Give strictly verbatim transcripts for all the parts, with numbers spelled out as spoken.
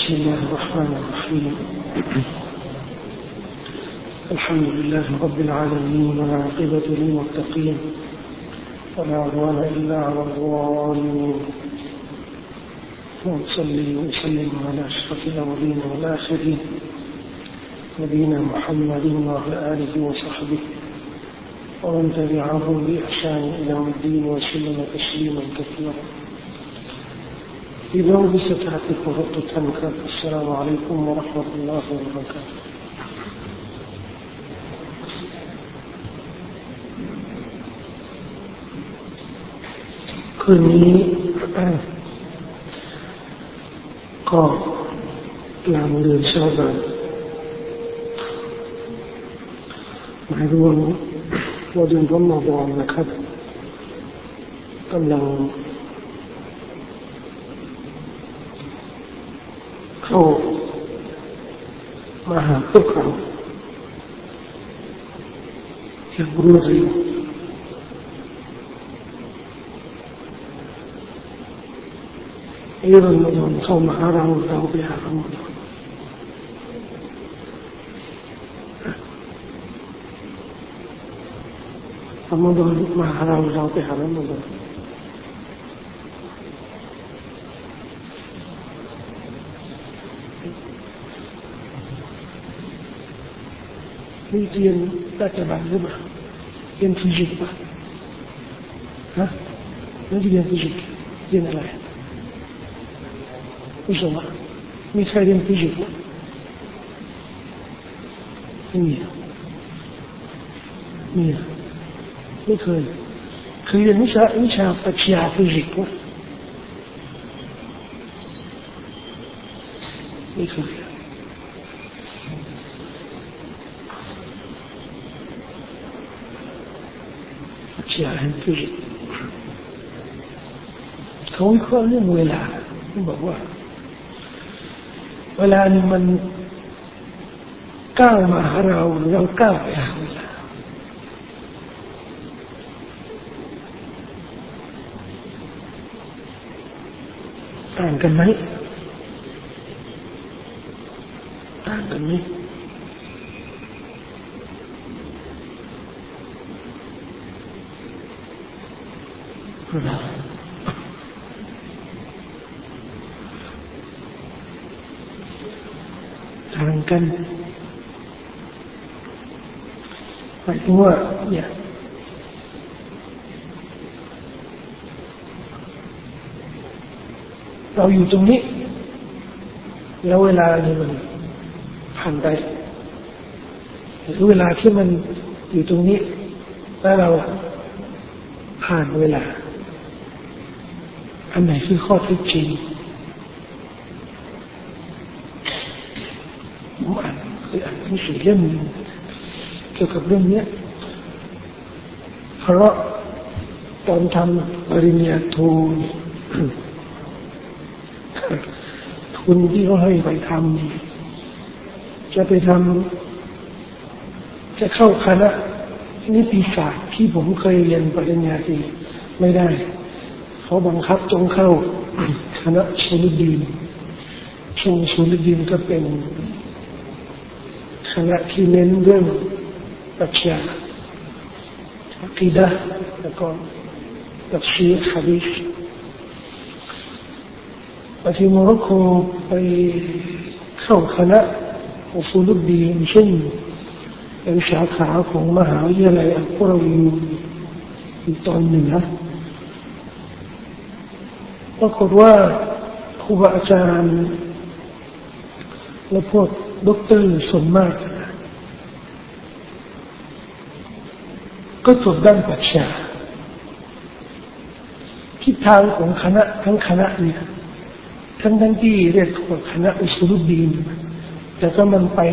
بسم الله الرحمن الرحيم الحمد لله رب العالمين والعاقبة للمتقين ولا عدوان إلا على الظالمين ونصلي وسلم على أشرف الأولين والآخرين نبينا محمد وعلى آله وصحبه ومن تبعهم بإحسان إلى يوم الدين وسلم تسليما كثيرا إذا بستعتك وردت عنك السلام عليكم ورحمة الله وبركاتهคืนนี้ก็กลางเดือนชาบานหมายรวมว่าเดือนรอมฎอนนะครับกำลังเข้ามาหาพวกเราอย่างรวดเร็วإيه رمضان صوم حرام ولا بها رمضان رمضان ما حرام ولا بها رمضانนี่เรียนรัฐบาลหรือเปล่าเรียนฟิสิกส์ป่ะฮะไม่เรียนฟิสิกส์เรียนอะไร为什么没开点啤酒你你ไม่เคยเคยเรียนวิชาวิชาปรัชญาฟิสิกส์ไม่เคยปรัชญาแห่งฟิสิกส์เขาวิเคราะห์เรื่องเวลาเขาบอกว่าเวลานี้มันก้าวมาหาเราเราก้าวไปหาเวลาต่างกันไหมต่างกันไหมต่างกันหมายถึงว่าเนี่ยเราอยู่ตรงนี้แล้วเวลานี่มันผ่านไปหรือเวลาที่มันอยู่ตรงนี้แล้วเราผ่านเวลาอันไหนคือข้อเท็จจริงผมอ่านเคยอ่านหนังสือเล่มเกี่ยวกับเรื่องนี้เพราะตอนทำปริญญาโททุนที่เขาให้ไปทำจะไปทำจะเข้าคณะนิติศาสตร์ที่ผมเคยเรียนปริญญาตรีไม่ได้เขาบังคับจงเข้าคณะสุลดีนซึ่งสุลดีนก็เป็นคณะที่เน้นเรื่องปรัชญาอะกีดะห์แล้วก็ตัฟซีรหะดีษไปที่โมร็อกโกไปเข้าคณะอุซูลุดดีนซึ่งเป็นสาขาของมหาวิทยาลัยอัลกุรอานอยู่ตอนเหนือปรากฏว่าครูบาอาจารย์และพวกด็อกเตอร์ส่วนมากก็จบด้านปรัชญาทิศทางของคณะทั้งคณะเนี่ยทั้งทั้งที่เรียกว่าคณะอุซูลุดดีนแต่ก็มันไป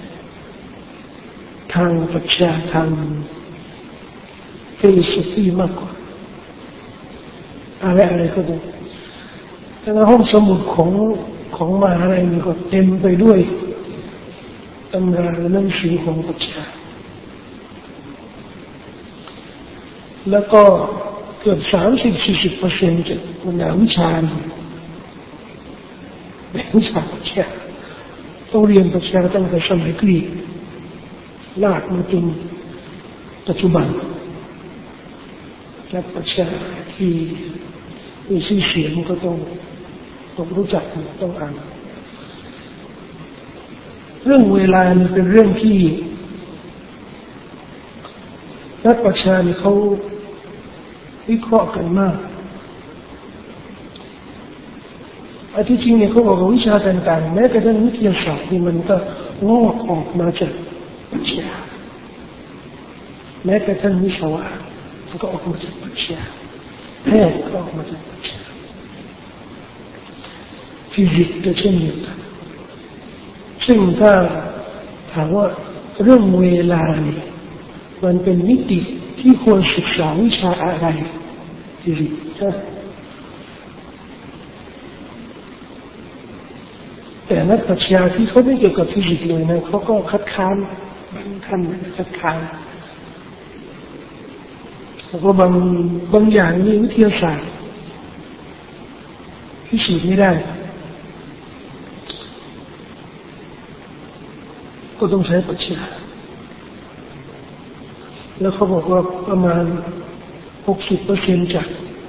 ทางปรัชญาทางฟิโลโซฟีมากกว่าอะไรอะไรก็ได้แต่ในห้องสมุดของของมหาลัยนี่ก็เต็มไปด้วยตำราและหนังสือของปรัชญาแล้วก็เกือบสามสิบสี่สิบเปอร์เซ็นต์จากวิชาเป็นวิชาปรัชญาต้องเรียนปรัชญาตั้งแต่สมัยกรีกลากมาจนปัจจุบันและปรัชญาที่มีชื่อเสียงก็ต้องต้องรู้จักต้องอ่านเรื่องเวลาเป็นเรื่องที่นักปรัชญาเขาวิเคราะห์กันมากอันที่จริงเนี่ยเขาบอกว่าวิชาต่างๆแม้กระทั่งวิทยาศาสตร์นี่มันก็งอกออกมาจากปรัชญาแม้กระทั่งวิศวะมันก็ออกมาจากปรัชญาแพทย์ก็ออกมาจากปรัชญาฟิสิกส์ก็เช่นเดียวกันซึ่งถ้าถามว่าเรื่องเวลาเนี่ยมันเป็นมิติที่ควรศึกษาวิชาอะไรฟิสิกส์แต่นักปรัชญาที่เขาไม่เกี่ยวกับฟิสิกส์เลยนะเขาก็คัดค้านบางท่านคัดค้านแล้วก็บางบางอย่างนี่วิทยาศาสตร์พิสูจน์ไม่ได้ก็ต้องใช้ปรัชญาแล้วเขาบอกว่าประมาณ หกสิบเปอร์เซ็นต์ จาก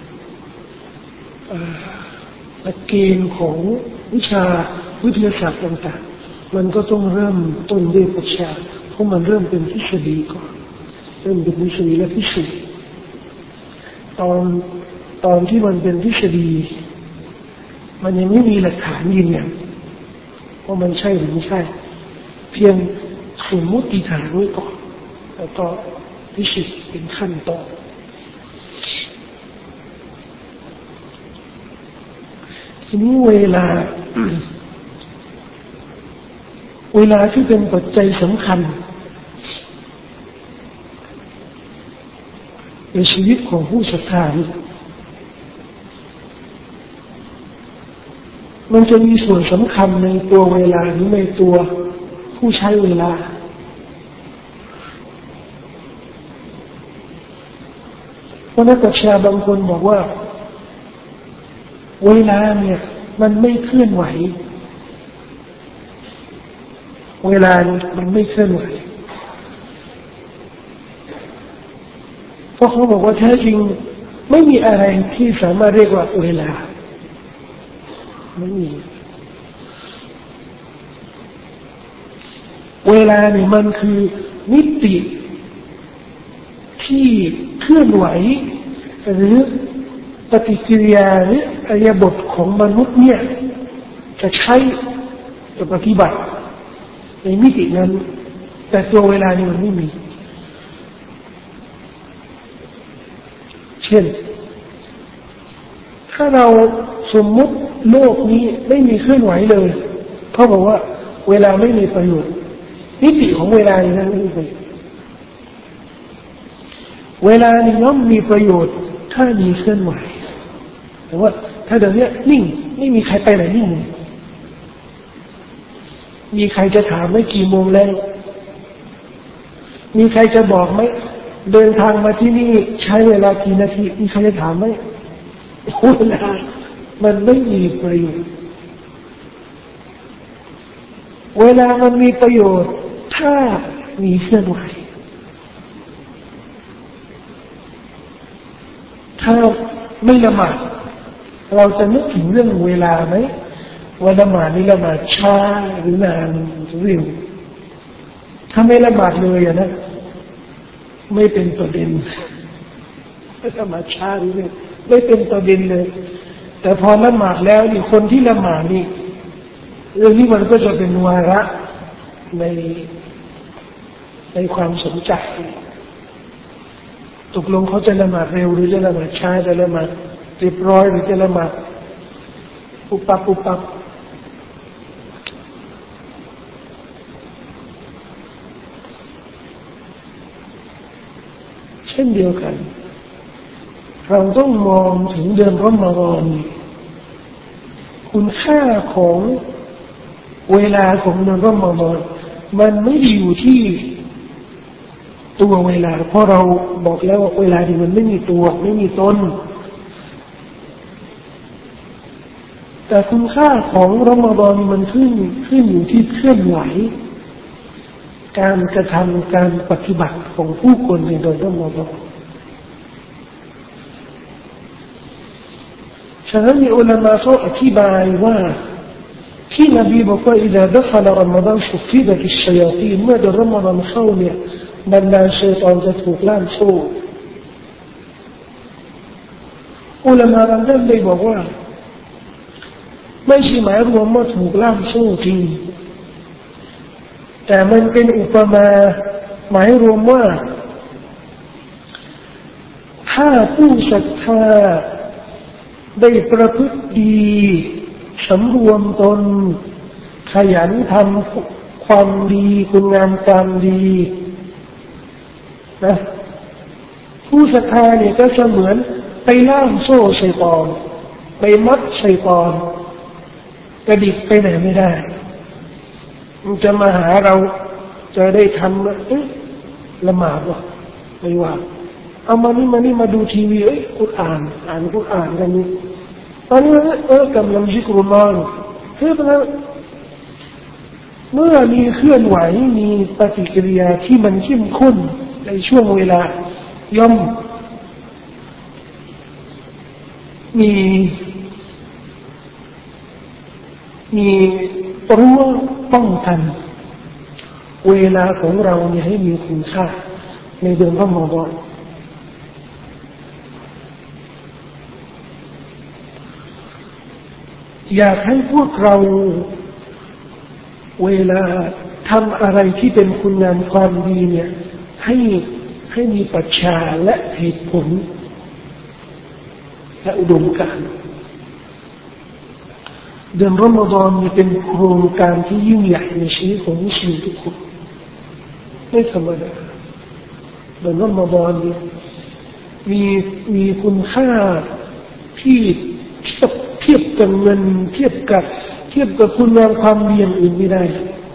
หลักเกณฑ์ของวิชาวิทยาศาสตร์ต่างๆมันก็ต้องเริ่มต้นด้วยปรัชญาเพราะมันเริ่มเป็นทฤษฎีก่อนเริ่มเป็นทฤษฎีและพิสูจน์ตอนตอนที่มันเป็นทฤษฎีมันยังไม่มีหลักฐานยืนยันว่ามันใช่หรือไม่ใช่เพียงสมมติฐานไว้ก่อนแล้วก็พิสูจน์เป็นขั้นตอนทีนี้เวลา เวลาที่เป็นปัจจัยสำคัญในชีวิตของผู้ศรัทธามันจะมีส่วนสำคัญในตัวเวลาหรือในตัวผู้ใช้เวลาเพราะนักปรัชญาบางคนบอกว่าเวลาเนี่ยมันไม่เคลื่อนไหวเวลามันไม่เคลื่อนไหวเพราะเขาบอกว่าแท้จริงไม่มีอะไรที่สามารถเรียกว่าเวลาไม่มีเวลาเนี่ยมันคือมิติที่เคลื่อนไหวหรือปฏิกิริยาหรืออิริยาบถของมนุษย์เนี่ยจะใช้จะปฏิบัติในมิตินั้นแต่ตัวเวลานี่มันไม่มีเช่นถ้าเราสมมุติโลกนี้ไม่มีเคลื่อนไหวเลยเขาบอกว่าเวลาไม่มีประโยชน์มิติของเวลานี้นั้นไม่มีประโยชน์เวลานี้ย่อมมีประโยชน์ถ้ามีเคลื่อนไหวแต่ว่าถ้าเดี๋ยวนี้นิ่งไม่มีใครไปไหนนิ่งมีใครจะถามไม่กี่โมงแล้วมีใครจะบอกไหมเดินทางมาที่นี่ใช้เวลากี่นาทีมีใครจะถามไหมเวลามันไม่มีประโยชน์เวลามันมีประโยชน์ถ้ามีเคลื่อนไหวถ้าไม่ละหมาดเราจะนึกถึงเรื่องเวลาไหมว่าละหมาดนี่ละหมาดช้าหรือนานเร็วถ้าไม่ละหมาดเลยอะนะไม่เป็นประเด็นละหมาดช้าหรือเร็วไม่เป็นประเด็นเลยแต่พอละหมาดแล้วนี่คนที่ละหมาดนี่เรื่องนี้มันก็จะเป็นวาระในในความสนใจตกลงเขาจะละหมาดเร็วหรือจะละหมาดช้าจะละหมาดเรียบร้อยหรือจะละหมาดปุบปับปุบปับเช่นเดียวกันเราต้องมองถึงเดือนรอมฎอนคุณค่าของเวลาของเดือนรอมฎอนมันไม่ได้อยู่ที่ตัวเวลาเพราะเราบอกแล้วว่าเวลาที่มันไม่มีตัวไม่มีตนแต่คุณค่าของรอมฎอนมันขึ้นขึ้นอยู่ที่เคลื่อนไหวการกระทำการปฏิบัติของผู้คนในเดือนรอมฎอนฉะนั้นมีอุลามะเขาอธิบายว่าที่นบีบอกว่า إذا دخل رمضان صفدت الشياطين เมื่อเดือนรอมฎอนเข้าเนี่ยบรรดาชัยฏอนจะถูกล่ามโซ่อุลามะบางท่านได้บอกว่าไม่ใช่หมายรวมว่าถูกล่ามโซ่จริงแต่มันเป็นอุปมาหมายรวมว่าถ้าผู้ศรัทธาได้ประพฤติดีสำรวมตนขยันทำความดีคุณงามความดีนะผู้ศรัทธาเนี่ยก็จะเหมือนไปล่ามโซ่ชัยฏอนไปมัดชัยฏอนกระดิกไปไหนไม่ได้มันจะมาหาเราจะได้ทำเอ๊ะละหมาดวะไม่ว่าเอามานี่มานี่มาดูทีวีเอ้ยกุรอานอ่านกุรอานกันนี่ตอนนี้เออกำลังซิกรุลลอฮ์เฮ้ยเป็นไงเมื่อมีเคลื่อนไหวมีปฏิกิริยาที่มันเข้มข้นในช่วงเวลาย่อมมีมีรั้วป้องกันเวลาของเราเนี่ยให้มีคุณค่าในเดือนรอมฎอนอยากให้พวกเราเวลาทำอะไรที่เป็นคุณงามความดีเนี่ยให้ให้มีปรัชญาและเหตุผลและอุดมการณ์เดือนรอมฎอนนี่เป็นโครงการที่ยิ่งใหญ่ในชีวิตของมุสลิมทุกคนไม่ธรรมดาเดือนรอมฎอนนี่มีมีคุณค่าที่เทียบเทียบกับเงินเทียบกับเทียบกับคุณงามความดีอย่างอื่นไม่ได้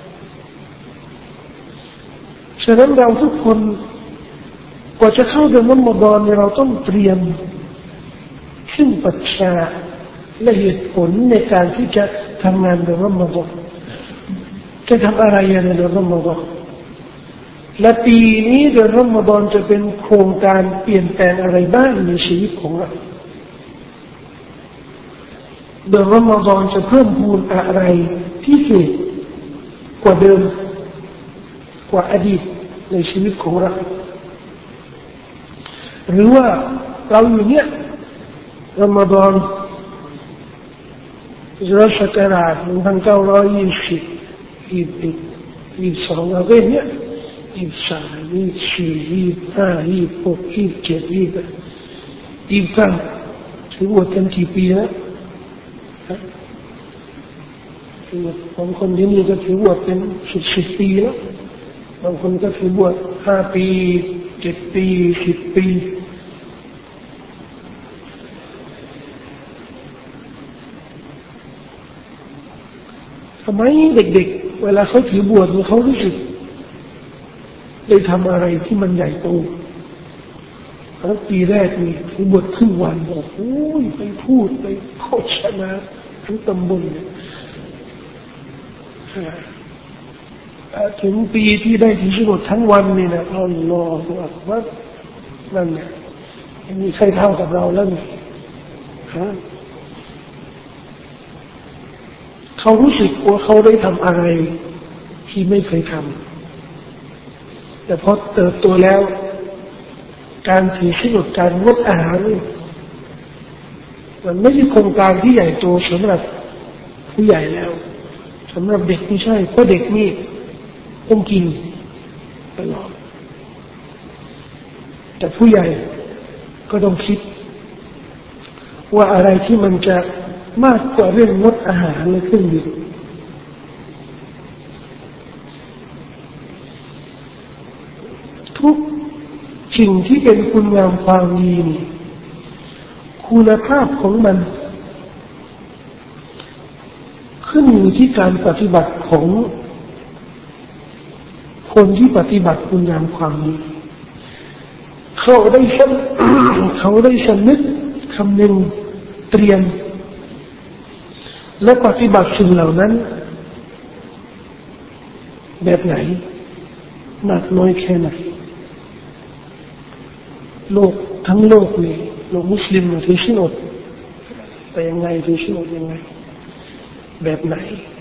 ฉะนั้นเราทุกคนกว่าจะเข้าเดือนรอมฎอนเนี่ยเราต้องเตรียมขึ้นปรัชญาและเหตุผลในการที่จะทำงานในรอมฎอนจะทำอะไรในเดือนรอมฎอนและปีนี้เดือนรอมฎอนจะเป็นโครงการเปลี่ยนแปลงอะไรบ้างในชีวิตของเราเดือนรอมฎอนจะเพิ่มพูนอะไรพิเศษกว่าเดิมกว่าอดีตในชีวิตของเราหรือว่าเราอยู่เนี่ยรอมฎอนฮิจเราะห์ศักราชหนึ่งพันเก้าร้อยยี่สิบ ยี่สิบเอ็ด ยี่สิบสองอะไรเนี่ยยี่สิบสามยี่สิบสี่ยี่สิบห้ายี่สิบหกยี่สิบเจ็ดยี่สิบแปดยี่สิบเก้าถือว่าเป็นกี่ปีแล้วบางคนที่นี่ก็ถือว่าเป็นสิบสิบปีแล้วบางคนก็ถือว่าห้าปีเจ็ดปีสิบปีทำไมเด็กๆเวลาเขาถือบวชเขารู้สึกได้ทำอะไรที่มันใหญ่โตแล้วปีแรกนี่ถือบวชครึ่งวันโอ้โหไปพูดไปโฆษณาทั้งตำบลเนี่ยถึงปีที่ได้ที่สุดทั้งวันนี่นะอัลลอฮฺอักบัรนั่นเนี่ยมีใครเท่ากับเราแล้วเนี่ยฮะเขารู้สึกว่าเขาได้ทำอะไรที่ไม่เคยทำแต่พอเติบโตแล้วการถือศีลการงดอาหารมันไม่ใช่โครงการที่ใหญ่โตสำหรับผู้ใหญ่แล้วสำหรับเด็กไม่ใช่เพราะเด็กนี่ต้องกินตลอดแต่ผู้ใหญ่ก็ต้องคิดว่าอะไรที่มันจะมากกว่าเรื่องงดอาหารและเครื่องดื่มทุกสิ่งที่เป็นคุณงามความดีนี่คุณภาพของมันขึ้นอยู่ที่การปฏิบัติของคนที่ปฏิบัติคุณงามความดีเขาได้สำ เขาได้สำนึกคำนึงเตรียมและปฏิบัติสิ่งเหล่านั้นแบบไหนหนักน้อยแค่ไหนโลกทั้งโลกนี่โลกมุสลิมถือศีลอดแต่ยังไงถือศีลอดยังไงแบบไหน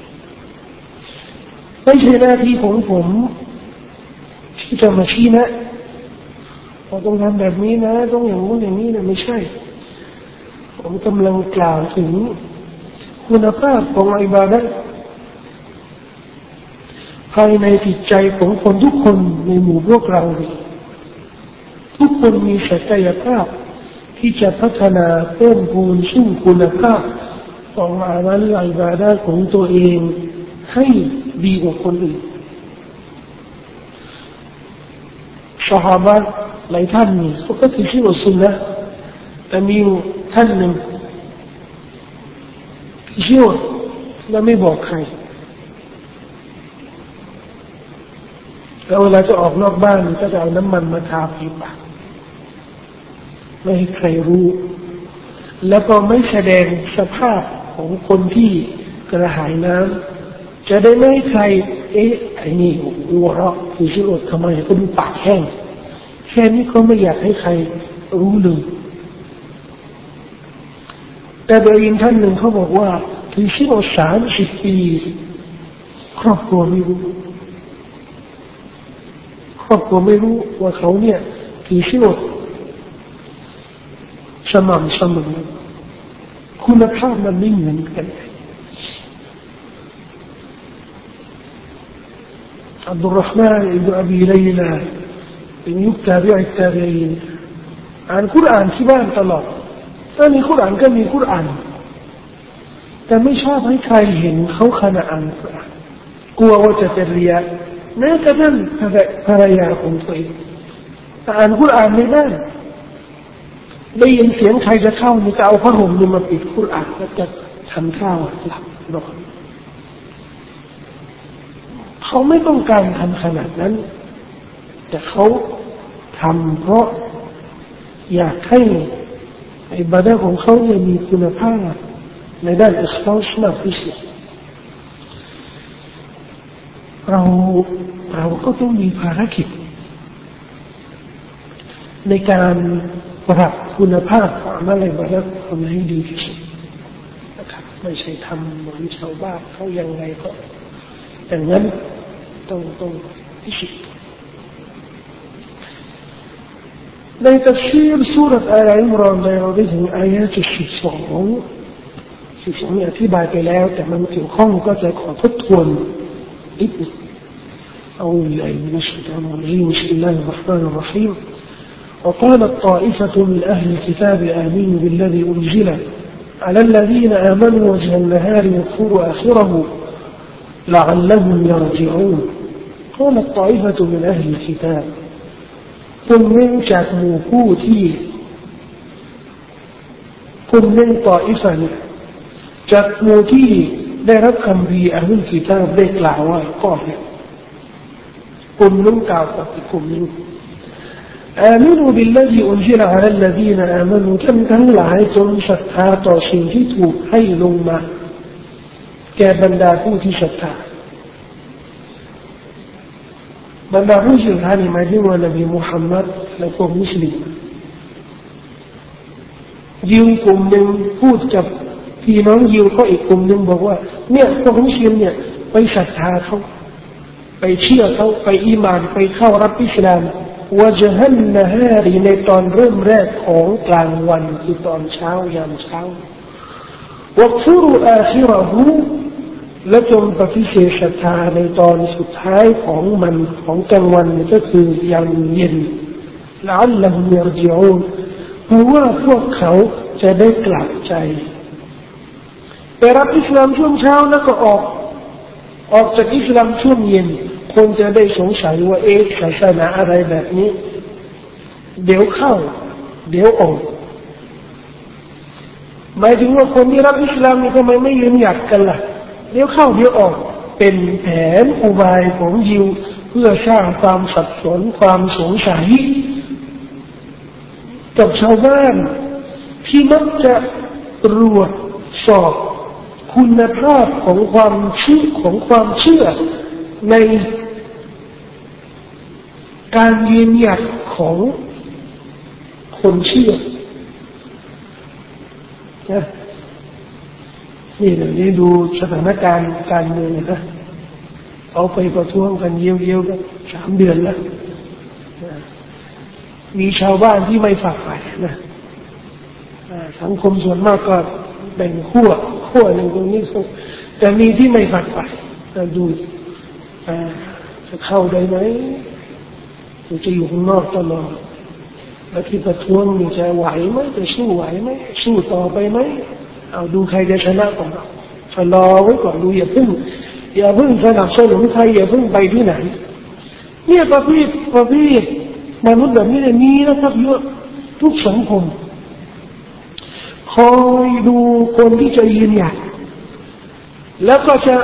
ไม่ใช่หน้าที่ของผมที่จะมาชี้นะเราต้องทำแบบนี้นะต้องอย่างนู้นอย่างนี้นะไม่ใช่ผมกำลังกล่าวถึงคุณภาพของอิบาดะห์ภายในจิตใจของคนทุกคนในหมู่พวกเราทุกคนมีศักยภาพที่จะพัฒนาเพิ่มพูนซึ่งคุณภาพของอามัลอิบาดะห์ของตัวเองให้ดีกว่าคนอื่นซอฮาบะห์หลายท่านนี่เขาก็ถือศีลอดซุนนะห์แต่มีท่านหนึ่งถือศีลอดและไม่บอกใครแล้วเวลาจะออกนอกบ้านก็จะเอาน้ำมันมาทาที่ปากไม่ให้ใครรู้แล้วก็ไม่แสดงสภาพของคนที่กระหายน้ำจะได้ไม่ให้ใครเอ๊ะไอ้นี่หัวเราะถือศีลอดทำไมก็ดูปากแห้งแค่นี้ก็ไม่อยากให้ใครรู้เลยแต่บางท่านหนึ่งเขาบอกว่าถือศีลอดสามสิบปีครอบครัวไม่รู้ครอบครัวไม่รู้ว่าเขาเนี่ยถือศีลอดสม่ำเสมอคุณภาพมันไม่เหมือนกันอับดุลรห์มานอิบนุอบีลัยลาเป็นยุคตาบิอิตตาบีนอ่านคุรอานที่บ้านตลอดถ้ามีคุรอานก็มีคุรอานแต่ไม่ชอบให้ใครเห็นเขาขณะอ่านคุรอานกลัวว่าจะเป็นเรียแม้กระทั่งภรรยาของตัวเองอ่านคุรอานในบ้านได้ยินเสียงใครจะเข้านี่จะเอาผ้าห่มนี่มาปิดคุรอานแล้วจะทำข้าวหลับนอนเขาไม่ต้องการทำขนาดนั้นแต่เขาทำเพราะอยากให้อิบาดะห์ของเขาเนี่ยมีคุณภาพในด้านอิคลาสมากที่สุดเราเราก็ต้องมีภารกิจในการปรับคุณภาพของอามัลอิบาดะห์ทำให้ดีที่สุดนะครับไม่ใช่ทำเหมือนชาวบ้านเขายังไงก็อย่างนั้นต้องต้องพิชิตในตัฟซีรซูเราะห์อาลอิมรอนเราได้ถึงอายะที่สิบสองสิบสองนี่อธิบายไปแล้วแต่มันเกี่ยวข้องก็จะขอทบทวนนิดนึงأعوذ بالله من الشيطان الرجيم بسم الله الرحمن الرحيم وقالت طائفة من أهل الكتاب آمنوا بالذي أنزل على الذين آمنوا وجه النهار واكفروا آخره لعلهم يرجعون قالت طائفة من أهل الكتابคนหนึ่งจากหมู่ผู้ที่คนหนึ่งต่ออิสานจากหมู่ที่ได้รับคำพีอัลกิตาบได้กล่าวว่าก็เนี่ยคนหนึ่งกล่าวกับอีกคนหนึ่งอามินูบิลลาฮิอุนซิลอะลัลลซีนอามานูท่านทั้งหลายจงศรัทธาต่อสิ่งที่ถูกให้ลงมาแก่บรรดาผู้ที่ศรัทธาบรรดาผู้ศรัทธานี่หมายถึงว่านบีมุฮัมมัดและพวกมุสลิมยิวกลุ่มหนึ่งพูดกับพี่น้องยิวเขาอีกกลุ่มหนึ่งบอกว่าเนี่ยพวกมุสลิมเนี่ยไปศรัทธาเขาไปเชื่อเขาไปอีหม่านไปเข้ารับอิสลามวะจะฮันนะฮารีในตอนเริ่มแรกของกลางวันคือตอนเช้ายามเช้าวักฟุรุอาคิเราะฮูและจงปฏิเสธศรัทธาในตอนสุดท้ายของมันของกลางวันก็คือยามเย็นละอัลลอฮุยรจิอูนเพราะว่าพวกเขาจะได้กลับใจไปรับอิสลามช่วงเช้าแล้วก็ออกออกจากอิสลามช่วงเย็นคนจะได้สงสัยว่าเอ๊ะศาสนาอะไรแบบนี้เดี๋ยวเข้าเดี๋ยวออกหมายถึงว่าคนที่รับอิสลามนี่ทำไมไม่ยืนหยัดกันล่ะเดี๋ยวเข้าเดี๋ยวออกเป็นแผนอุบายของยิวเพื่อสร้างความสับสนความสงสัยกับชาวบ้านที่มักจะตรวจสอบคุณภาพของความเชื่อของความเชื่อในการยืนหยัดของคนเชื่อนะนี่เดี๋ยวนี้ดูสถานการณ์การเมืองนะเอาไปประท้วงกันเยี่ยวๆกันสามเดือนแล้วมีชาวบ้านที่ไม่ฝักใฝ่นะสังคมส่วนมากก็แบ่งขั้วขั้วหนึ่งตรงนี้แต่มีที่ไม่ฝักใฝ่ดูจะเข้าได้ไหมหรือจะอยู่ข้างนอกตลอดแล้วที่ประท้วงมีจะไหวไหมจะสู้ไหวไหมสู้ต่อไปไหมเอาดูใครจะชนะก่อนชะลอไว้ก่อนดูอย่าเพิ่งอย่าเพิ่งสนับสนุนใครอย่าเพิ่งไปที่ไหนเนี่ยประเภทประเภทมนุษย์แบบนี้เนี่ยมีนะครับเยอะทุกสังคมคอยดูคนที่จะยืนหยัดแล้วก็จะ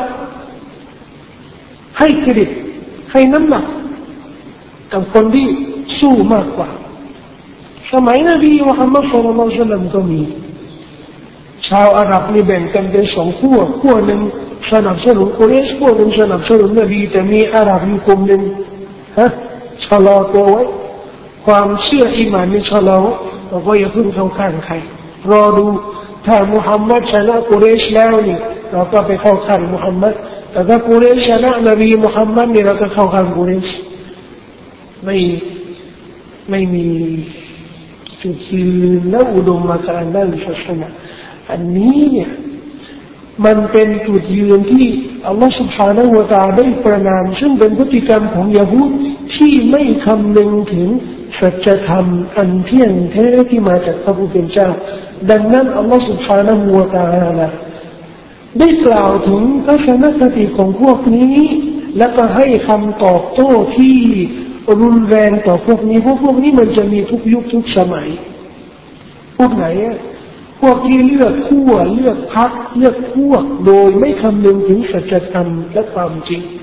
ให้เครดิตให้น้ำหนักกับคนที่สู้มากกว่าสมัยนบีมุฮัมมัดศ็อลลัลลอฮุอะลัยฮิวะซัลลัมก็มีชาวอาหรับนี่แบ่งกันเป็นสองขั้วขั้วหนึ่งสนับสนุนกุเรชขั้วหนึ่งสนับสนุนนบีแต่มีอาหรับอยู่กลุ่มหนึ่งฮะชะลอตัวไว้ความเชื่ออีหม่านนี่ชะลอเราก็อย่าเพิ่งเข้าข้างใครรอดูถ้ามุฮัมมัดชนะกุเรชแล้วนี่เราก็ไปเข้าข้างมุฮัมมัดแต่ถ้ากุเรชชนะนบีมุฮัมมัดนี่เราก็เข้าข้างกุเรชไม่ไม่มีจุดยืนและอุดมการณ์ด้านศาสนาอันนี้เนี่ยมันเป็นจุดยืนที่อัลลอฮฺ سبحانه และ تعالى ได้ประนามซึ่งเป็นพฤติกรรมของยิวที่ไม่คำนึงถึงสัจธรรมอันเที่ยงแท้ที่มาจากพระผู้เป็นเจ้าดังนั้นอัลลอฮฺ سبحانه และ تعالى ได้กล่าวถึงทัศนคติของพวกนี้และก็ให้คำตอบโต้ที่รุนแรงต่อพวกนี้พวกพวกนี้มันจะมีทุกยุคทุกสมัยพวกไหนอ่ะพวกที่เลือกขั้วเลือกพรรคเลือกพวกโดยไม่คำนึงถึงสัจธรรมและความจริง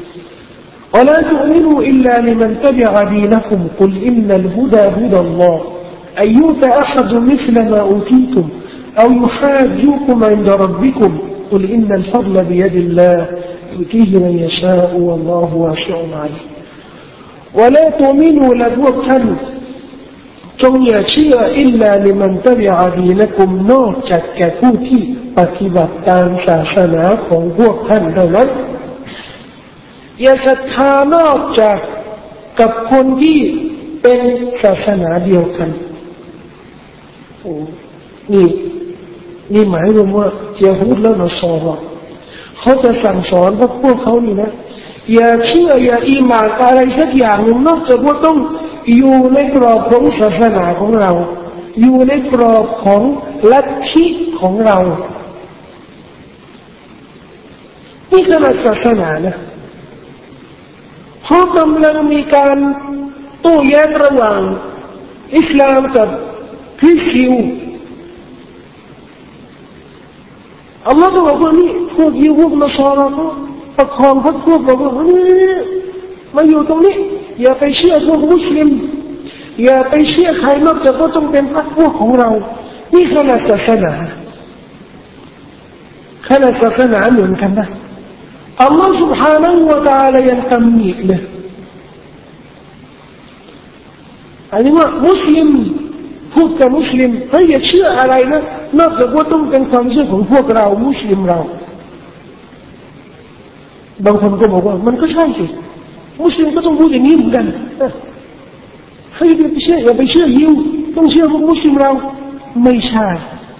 ولا تؤمنوا إلا لمن تبع دينكم قل إن الهدى هدى الله أن يؤتى أحد مثل ما أوتيتم أو يحاجوكم عند ربكم قل إن الفضل بيد الله يؤتيه من يشاء والله واسع عليم ولا تؤمنوا لبوكاจงอย่าเชื่ออิลลาลิมันตะบิอะดีนะกุมนอกจากแก่ผู้ที่ปฏิบัติตามศาสนาของพวกท่านเท่านั้นอย่าศรัทธานอกจากกับคนที่เป็นศาสนาเดียวกันโอ้นี่นี่หมายรวมว่ายิวและนอสรอเขาจะสั่งสอนพวกพวกเขานี่นะอย่าเชื่ออย่าอีหม่านอะไรสักอย่างนึงนอกจากว่าต้องอยู่ในกรอบของศาสนาของเราอยู่ในกรอบของลัทธิของเรานี่ขนาดศาสนานะเพราะกำลังมีการโต้แย้งระหว่างอิสลามกับคริสต์ยิวอัลลอฮฺบอกว่านี่พวกยิวพวกนัสรอเขาประคองพวกพวกบอกว่านี่มาอยู่ตรงนี้อย่าไปเชื่อพวกมุสลิมอย่าไปเชื่อใครนอกจากว่าต้องเป็นพรรคพวกของเรานี่ขนาดศาสนาขนาดศาสนาเหมือนกันนะอัลลอฮฺ سبحانه และ تعالى ยังตำหนิเลยอันนี้ว่ามุสลิมพูดกับมุสลิมเฮ้ยอย่าเชื่ออะไรนะนอกจากว่าต้องเป็นความเชื่อของพวกเรามุสลิมเราบางคนก็บอกว่ามันก็ใช่สิมุสลิมก็ต้องพูดอย่างนี้เหมือนกันเฮ้ยอย่าไปเชื่ออย่าไปเชื่อยิวต้องเชื่อพวกมุสลิมเราไม่ใช่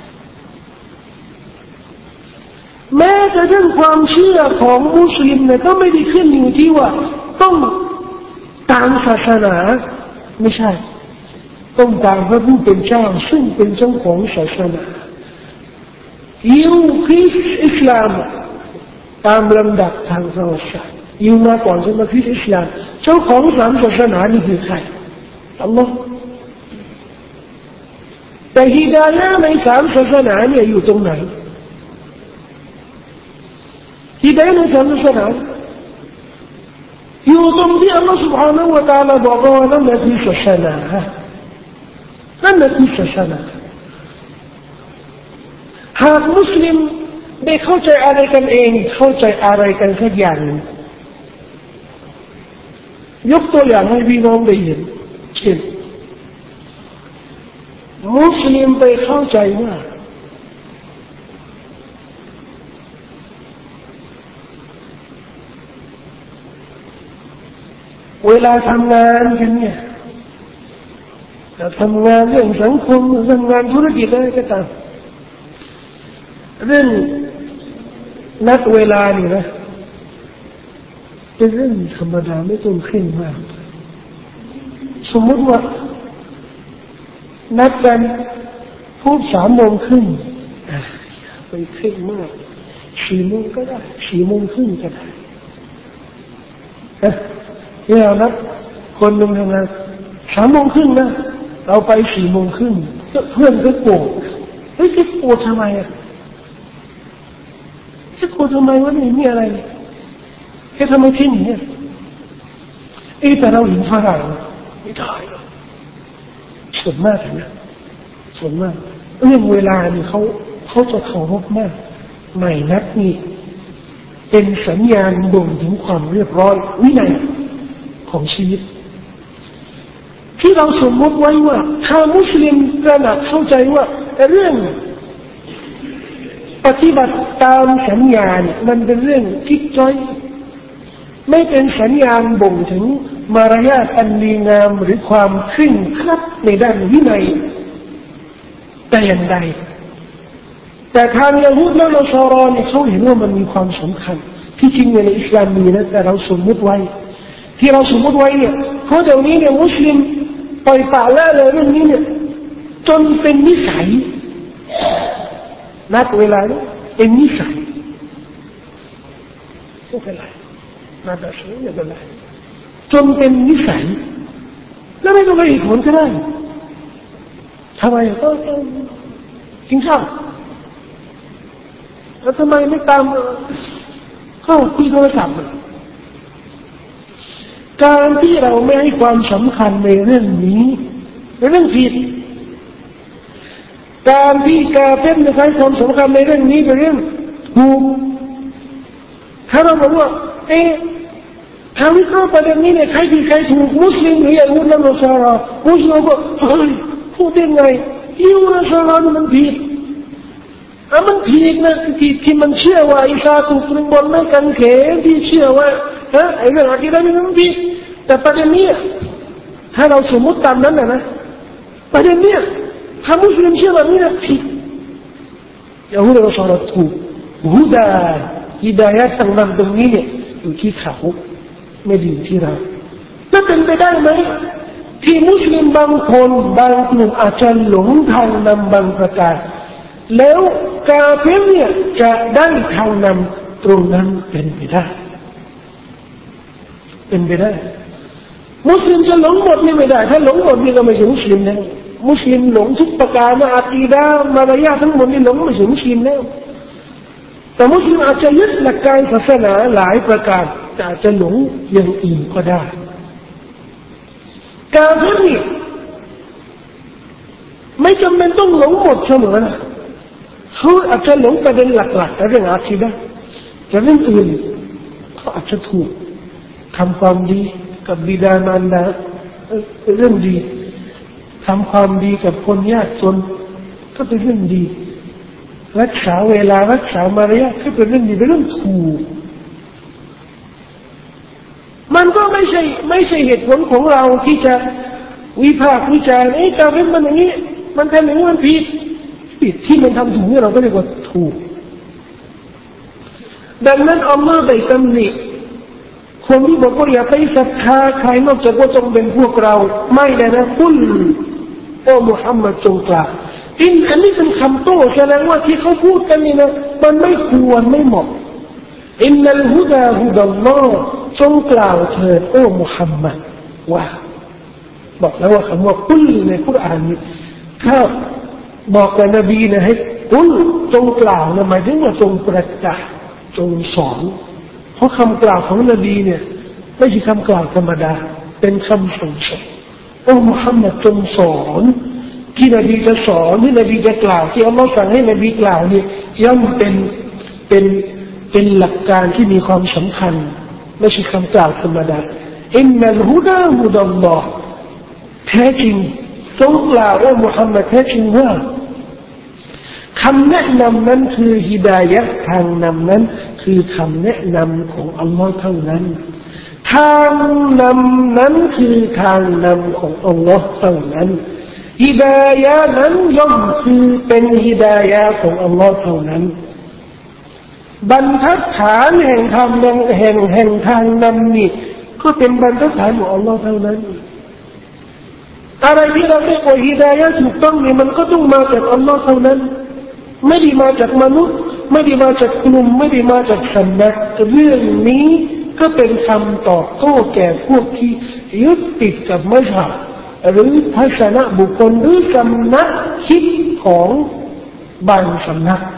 แม้แต่เรื่องความเชื่อของมุสลิมเนี่ยก็ไม่ได้ขึ้นอยู่ที่ว่าต้องตามศาสนาไม่ใช่ต้องตามพระผู้เป็นเจ้าซึ่งเป็นเจ้าของศาสนายิวคริสต์อิสลามตามลำดับทางประวัติศาสตร์ยิวมาก่อนจะมาคริสต์อิสลามเจ้าของสามศาสนานี่คือใครอัลลอฮ์แต่ฮิดายะห์ในสามศาสนาเนี่ยอยู่ตรงไหนฮิดายะห์ในสามศาสนาอยู่ตรงที่อัลลอฮ์ سبحانه และ تعالى บอกว่านั่นแหละคือศาสนานั่นแหละคือศาสนาหากมุสลิมได้เข้าใจอะไรกันเองเข้าใจอะไรกันสักอย่างยกตัวอย่างให้พี่น้องได้เห็นเช่นมุสลิมไปเข้าใจว่าเวลาทำงานกันเนี่ยจะทำงานเรื่องสังคมทำงานธุรกิจอะไรก็ตามเรื่องนัดเวลานี่นะเป็นเรื่องธรรมดาไม่ต้องเคร่งมากสมมติว่านัดกันพูดสามโมงครึ่งไปเคร่งมากสี่โมงก็ได้สี่โมงครึ่งก็ได้เนี่ยนัดคนหนึ่งทำงานสามโมงครึ่งนะเราไปสี่โมงครึ่งเพื่อนก็โกรธเฮ้ยโกรธทำไมอ่ะจะโกรธทำไมวะนี่มีอะไรแค่ทำไมทิ้งเนี่ยเอ้แต่เราเห็นฝรั่งไม่ได้ส่วนมากนะส่วนมากเรื่องเวลานี่เขาเขาจะเคารพมากไม่นัดนี่เป็นสัญญาณบ่งถึงความเรียบร้อยวินัยของชีวิตที่เราสมมติไว้ว่าถ้ามุสลิมตระหนักเข้าใจว่าเรื่องปฏิบัติตามสัญญาณมันเป็นเรื่องจิ๊บจ้อยไม่เป็นสัญญาณบ่งถึงมารยาทอันดีงามหรือความเคร่งครัดในด้านวินัยแต่อย่างใดแต่ทางยะฮูดและนัสรอเนี่ยเขาเห็นว่ามันมีความสำคัญที่จริงในอิสลามมีนะแต่เราสมมติไว้ที่เราสมมติไว้เนี่ยเพราะเดี๋ยวนี้เนี่ยมุสลิมปล่อยปละละเลยเรื่องนี้เนี่ยจนเป็นนิสัยนัดเวลาเนี่ยเป็นนิสัยไม่เป็นไรนัดอะไรไม่เป็นไรจนเป็นนิสัยแล้วไม่ต้องไปอีกคนก็ได้ทำไมก็จริงชอบแล้วทำไมไม่ตามก็คุยโทรศัพท์การที่เราไม่ให้ความสำคัญในเรื่องนี้เป็นเรื่องผิดการที่กาเฟ่ไม่ให้ความสำคัญในเรื่องนี้เป็นเรื่องถูกถ้าเราบอกว่าเอ๊ะทางวิเคราะห์ประเด็นนี้เนี่ยใครผิดใครถูกมุสลิมหรือยูนัสรอมุสลิมก็เฮ้ยพูดได้ไงยูนัสรอมันผิดอ่ะมันผิดนะที่ที่มันเชื่อว่าอิสาถูกตรึงบนไม่กันเขนที่เชื่อว่าฮะไอ้เรื่องอะกีดะห์นี่มันผิดแต่ประเด็นนี้ถ้าเราสมมติตามนั้นนะนะประเด็นนี้ถ้ามุสลิมเชื่อแบบนี้นะผิดยูนัสรอถูกฮุดาฮิดายะห์ทางนั้นตรงนี้เนี่ยอยู่ที่เขาไม่ดีที่เราจะเป็นไปได้ไหมที่มุสลิมบางคนบางกลุ่มอาจจะหลงทางนำบางประการแล้วกาเฟรเนี่ยจะได้ทางนำตรงนั้นเป็นไปได้เป็นไปได้มุสลิมจะหลงหมดนี่ไม่ได้ถ้าหลงหมดนี่ก็ไม่ใช่มุสลิมแล้วมุสลิมหลงทุกประการนะอากีดะห์มารยาททั้งหมดนี่หลงไม่ใช่มุสลิมแล้วแต่มุสลิมอาจจะยึดหลักการศาสนาหลายประการแต่อาจจะหลงอย่างอื่นก็ได้กาเฟรนี่ไม่จำเป็นต้องหลงหมดเสมอนะเขาอาจจะหลงประเด็นหลักๆเรื่องอาคีดะห์แต่เรื่องอื่นเขาอาจจะถูกทำความดีกับบิดามารดาเรื่องดีทำความดีกับคนยากจนก็เป็นเรื่องดีรักษาเวลารักษามารยาทก็เป็นเรื่องดีเป็นเรื่องถูกมันก็ไม่ใช่ไม่ใช่เหตุผลของเราที่จะวิพากษ์วิจารณ์ไอ้การเป็นมันอย่างนี้มันทำอย่างนี้มันผิดผิดที่มันทำถูกนี่เราก็เรียกว่าถูกดังนั้นอัลลอฮฺได้ตำหนิคนที่บอกว่าอย่าไปศรัทธาใครนอกจากว่าจงเป็นพวกเราไม่เลยนะกุลโอ้มุฮัมมัดจงกล่าวอินอันนี้เป็นคำโต้แสดงว่าที่เขาพูดกันนี่นะมันไม่ควรไม่เหมาะอินนัลฮุดาฮุดัลลอฮ์จงกล่าวเถิดโอ้มุฮัมมัดว่าบอกแล้วว่าคำว่ากุลในคุรอานนี้ถ้าบอกกับนบีนะให้กุลจงกล่าวนะหมายถึงว่าจงประกาศจงสอนเพราะคำกล่าวของนบีเนี่ยไม่ใช่คำกล่าวธรรมดาเป็นคำสั่งสอนโอ้มุฮัมมัดจงสอนที่นบีจะสอนที่นบีจะกล่าวที่อัลลอฮ์สั่งให้นบีกล่าวเนี่ยย่อมเป็นเป็นเป็นหลักการที่มีความสำคัญไม่ใช่คำกล่าวธรรมดาอินนัลฮุดาฮุดัลลอฮ์แท้จริงทรงกล่าวว่ามุฮัมมัดแท้จริงว่าคำแนะนำนั้นคือฮิดายะห์ทางนำนั้นคือคำแนะนำของอัลลอฮ์เท่านั้นทางนำนั้นคือทางนำของอัลลอฮ์เท่านั้นฮิดายะห์นั้นย่อมคือเป็นฮิดายะห์ของอัลลอฮ์เท่านั้นบรรทัดฐานแห่งธรรมแห่งแห่งทางนำนี่ก็เป็นบรรทัดฐานของอัลลอฮ์เท่านั้นอะไรที่เราเรียกว่าฮิดายะห์ถูกต้องนี่มันก็ต้องมาจากอัลลอฮ์เท่านั้นไม่ได้มาจากมนุษย์ไม่ได้มาจากกลุ่มไม่ได้มาจากสำนักเรื่องนี้ก็เป็นคำตอบโต้แก่พวกที่ยึดติดกับมัซฮับหรือทัศนะบุคคลหรือสำนักคิดของบางสำนัก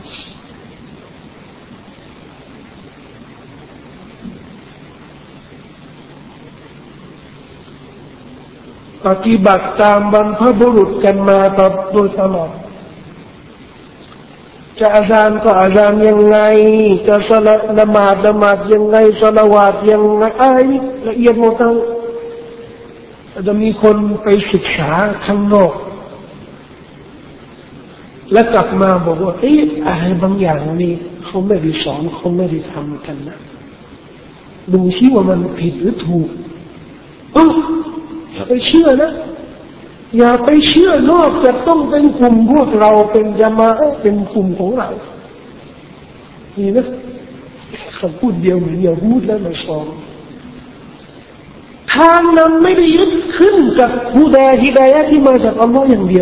ปฏิบัติตามบรรพบุรุษกันมาโดยตลอดจะอาจารย์ก็อาจารย์ยังไงจะสละนมาดนมาดยังไงสละวาดยังไงอ้ายละเอียดหมดทั้งจะมีคนไปศึกษาข้างนอกแล้วกลับมาบอกว่าเอ๊ะอะไรบางอย่างนี่เขาไม่ได้สอนเขาไม่ได้ทำกันนะดูซิว่ามันผิดหรือถูกเอออย่าไปเชื่อนะอย่าไปเชื่อนอกจากต้องเป็นกลุ่มพวกเราเป็นญะมาอะห์เป็นกลุ่มของเรานี่นะคำพูดเดียวเหมือนอย่าพูดแล้วมาสอนทางนั้นไม่ได้ยึดขึ้นกับฮุดาฮิดายะห์ที่มาจากอัลลอฮ์อย่างเดียว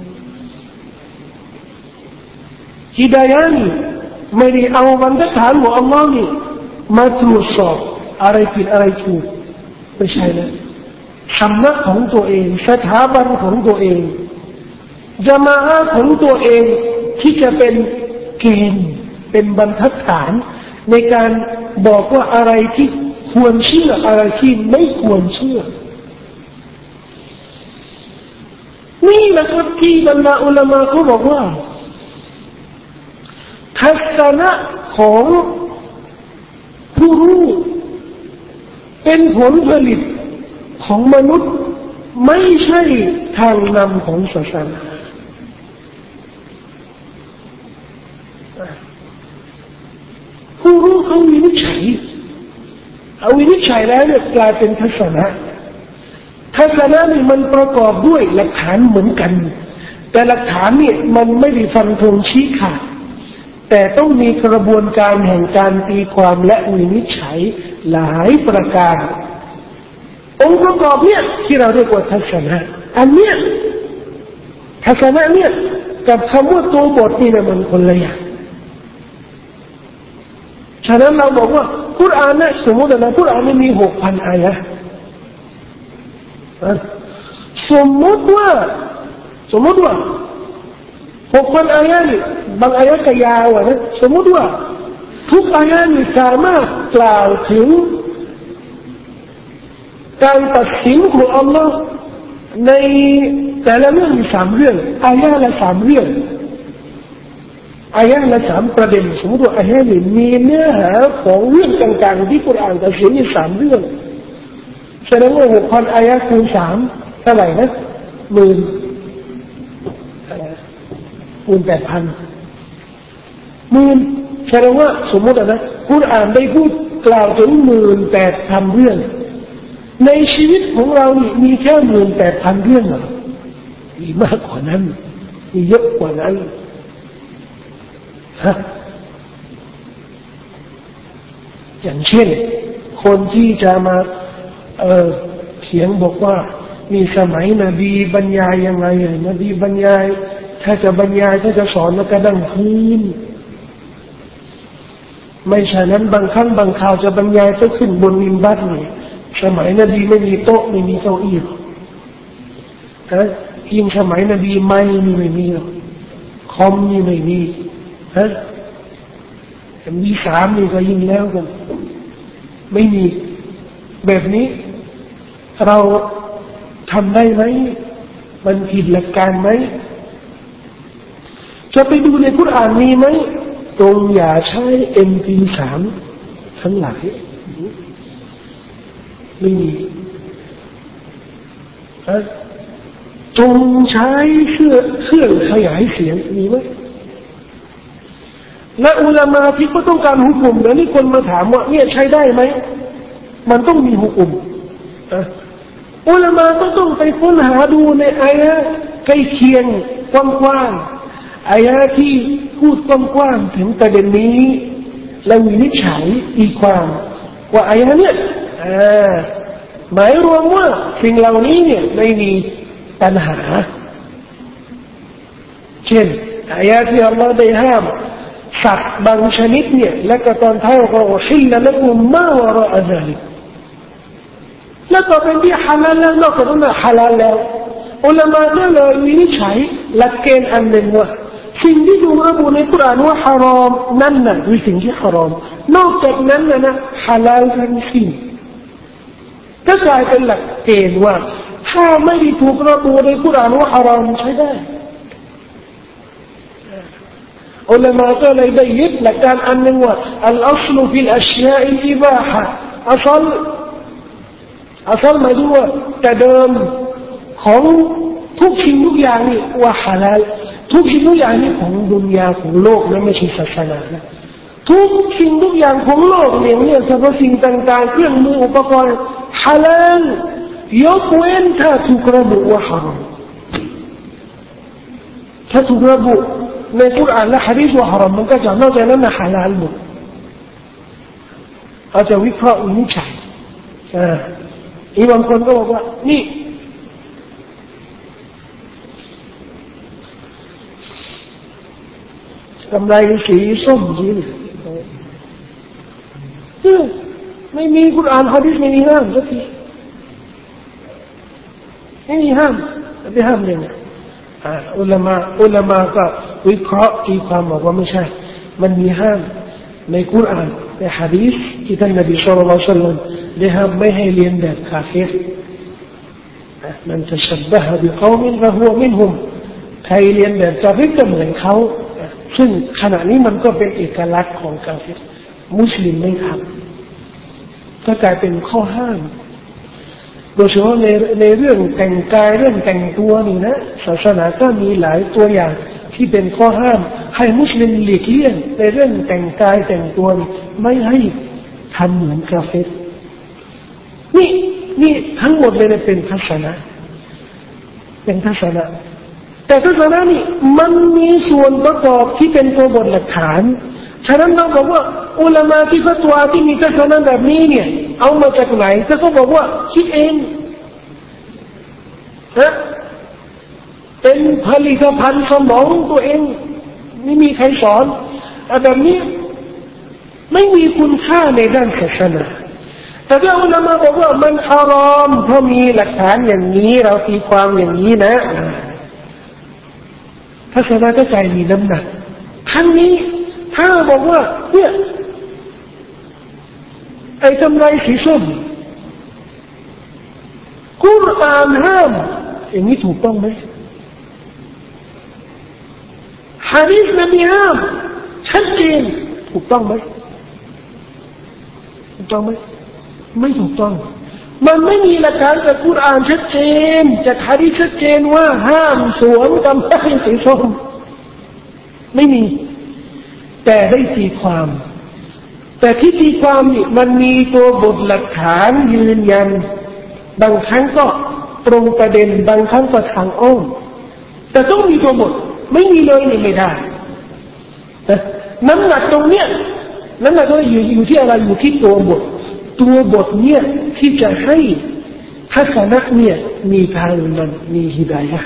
ฮิดายะห์นี่ไม่ได้เอาบรรทัดฐานของอัลลอฮ์นี่มาตรวจสอบอะไรผิดอะไรถูกไม่ใช่นะสำนักของตัวเองสถาบันของตัวเองญะมาอะห์ของตัวเองที่จะเป็นเกณฑ์เป็นบรรทัดฐานในการบอกว่าอะไรที่ควรเชื่ออะไรที่ไม่ควรเชื่อนี่แหละครับที่บรรดาอุลามะเขาบอกว่าทัศนะของผู้รู้เป็นผลผลิตของมนุษย์ไม่ใช่ทางนำของศาสนาผู้รู้เขาวินิจฉัยเอาวินิจฉัยแล้วเนี่ยกลายเป็นทัศนะทัศนะนี่มันประกอบด้วยหลักฐานเหมือนกันแต่หลักฐานเนี่ยมันไม่ได้ฟันธงชี้ขาดแต่ต้องมีกระบวนการแห่งการตีความและวินิจฉัยหลายประการองค์ประกอบเนี่ยที่เราเรียกว่าทัศนะอันเนี้ยทัศนะเนี่ยกับคำว่าตัวบทนี่นะมันคนละอย่างฉะนั้นเราบอกว่ากุรอานเนี่ยสมมตินะกุรอานมีหกพันอายะห์สมมติว่าสมมติว่าหกพันอายะห์นี่บางอายะห์ก็ยาวอ่ะนะสมมติว่าทุกอายะห์นี่สามารถกล่าวถึงการตัดสินของอัลลอฮ์ในแต่ละเรื่องมีสามเรื่องอายะห์ละสามเรื่องอายะห์ละสามประเด็นสมมติว่าอายะห์นี้มีเนื้อหาของเรื่องต่างๆที่กุรอานตัดสินมีสามเรื่องแสดงว่าหกพันอายะห์คูณสามเท่าไหร่นะหมื่นคูณแปดพันหมื่นแสดงว่าสมมตินะกุรอานได้พูดกล่าวถึงหมื่นแปดพันเรื่องในชีวิตของเรานี่มีแค่หมื่นแปดพันเรื่องหรอมีมากกว่านั้นมีเยอะกว่านั้นฮะอย่างเช่นคนที่จะมาเอ่อเขียนบอกว่ามีสมัยนบีบรรยายยังไงนบีบรรยายถ้าจะบรรยายถ้าจะสอนแล้วก็ดังพื้นไม่ใช่นั้นบางครั้งบางคราวจะบรรยายต้องขึ้นบนมิมบัรนี่สมัยนบีไม่มีโต๊ะไม่มีเก้าอี้ฮะยิ่งสมัยนบีไม่นี่ไม่มีหรอกคอมนี่ไม่มีฮะมีสามนี่ก็ยิ่งแล้วกันไม่มีแบบนี้เราทำได้ไหมมันผิดหลักการไหมจะไปดูในกุรอานมีไหมจงอย่าใช้ เอ็ม พี สาม ทั้งหลายไม่มีจงใช้เครื่องเครื่องขยายเสียงมีไหมและอุลามะที่ก็ต้องการหุกุมแล้วนี่คนมาถามว่าเนี่ยใช้ได้ไหมมันต้องมีหุกุมอุลามะก็ต้องไปค้นหาดูในอายะห์ใกล้เคียงกว้างๆอายะห์ที่พูดกว้างๆถึงประเด็นนี้แล้ววินิจฉัยอีกความว่าอายะห์เนี่ยหมายรวมว่าสิ่งเหล่านี้เนี่ยไม่มีปัญหาเช่นอายะห์ที่อัลลอฮฺได้ห้ามสัตว์บางชนิดเนี่ยและก็ตอนท้ายก็อุฮิลละกุมมาวะราอะซาลิกแล้วก็เป็นที่ฮาลาลแล้วนอกจากนั้นฮาลาลแล้วอุลามะก็เลยวินิจฉัยหลักเกณฑ์อันหนึ่งว่าสิ่งที่ถูกระบุในกุรอานว่าฮารอมนั่นน่ะคือสิ่งที่ฮารอมนอกจากนั้นนะนะฮาลาลทั้งสิ้นก็กลายเป็นหลักเกณฑ์ว่าถ้าไม่ได้ถูกระบุในกุรอานว่าฮารอมใช้ได้อุลามะก็เลยได้ยึดหลักการอันหนึ่งว่าอัลอัศลุฟิลอัชยาอิลอิบาฮะอัศลอัศลหมายถึงว่าแต่เดิมของทุกสิ่งทุกอย่างนี่ว่าฮาลาลทุกสิ่งทุกอย่างนี่ของดุนยาของโลกนั่นไม่ใช่ศาสนานะทุกสิ่งทุกอย่างของโลกเนี่ยเนี่ยสรรพสิ่งต่างๆเครื่องมืออุปกรณ์ฮาลาลยกเว้นถ้าถูกระบุว่าฮารอมถ้าถูกระบุในกุรอานและหะดีษว่าฮารอมมันก็จะนอกจากนั้นนะฮาลาลหมดอาจจะวิเคราะห์วินิจฉัยอ่าอีกบางคนก็บอกว่านี่กำไรสีส้มสีเหลืองไม่มีกุรอานหะดีษไม่มีห้ามสักทีไม่มีห้ามไม่ห้ามเลยนะอุลามะอุลามะก็วิเคราะห์ตีความบอกว่าไม่ใช่มันมีห้ามในกุรอานในหะดีษที่ท่านนบีศ็อลลัลลอฮุอะลัยฮิวะซัลลัมได้ห้ามไม่ให้เรียนแบบกาเฟรมันจะชับบะฮะบิกอมินฟะฮุวะมินฮุมใครเรียนแบบกาเฟรก็เหมือนเขาซึ่งขณะนี้มันก็เป็นเอกลักษณ์ของกาเฟรมุสลิมไม่ทำก็กลายเป็นข้อห้ามโดยเฉพาะในในเรื่องแต่งกายเรื่องแต่งตัวนี่นะศาสนาก็มีหลายตัวอย่างที่เป็นข้อห้ามให้มุสลิมหลีกเลี่ยงในเรื่องแต่งกายแต่งตัวนี่ไม่ให้ทำเหมือนกาเฟรนี่นี่ทั้งหมดเลยเป็นทัศนะเป็นทัศนะแต่ทัศนะนี่มันมีส่วนประกอบที่เป็นตัวบทหลักฐานฉะนั้นเราบอกว่าอุลามะที่ฟัตวาที่มีทัศนะแบบนี้เนี่ยเอามาจากไหนก็เขาบอกว่าคิดเองนะเป็นผลิตภัณฑ์สมองตัวเองไม่มีใครสอนแบบนี้ไม่มีคุณค่าในด้านศาสนาแต่ถ้าอุลามะบอกว่ามันฮารอมเพราะมีหลักฐานอย่างนี้เราตีความอย่างนี้นะทัศนะก็ใจมีน้ำหนักทั้งนี้ถ้าบอกว่าเนี่ยไอ้กำไรสีส้มกุรอานห้ามอย่างนี้ถูกต้องไหมหะดีษนบีห้ามชัดเจนถูกต้องไหมถูกต้องไหมไม่ถูกต้องมันไม่มีหลักฐานจากกุรอานชัดเจนจากหะดีษชัดเจนว่าห้ามสวมกำไรสีส้มไม่มีแต่ได้ตีความแต่ที่ตีความนี่มันมีตัวบทหลักฐานยืนยันบางครั้งก็ตรงประเด็นบางครั้งก็ทางอ้อมแต่ต้องมีตัวบทไม่มีเลยนี่ไม่ได้แต่น้ำหนักตรงเนี้ยน้ำหนักก็อยู่อยู่ที่อะไรอยู่ที่ตัวบทตัวบทเนี่ยที่จะให้ทัศนะเนี่ยมีทางมันมีฮิดายะห์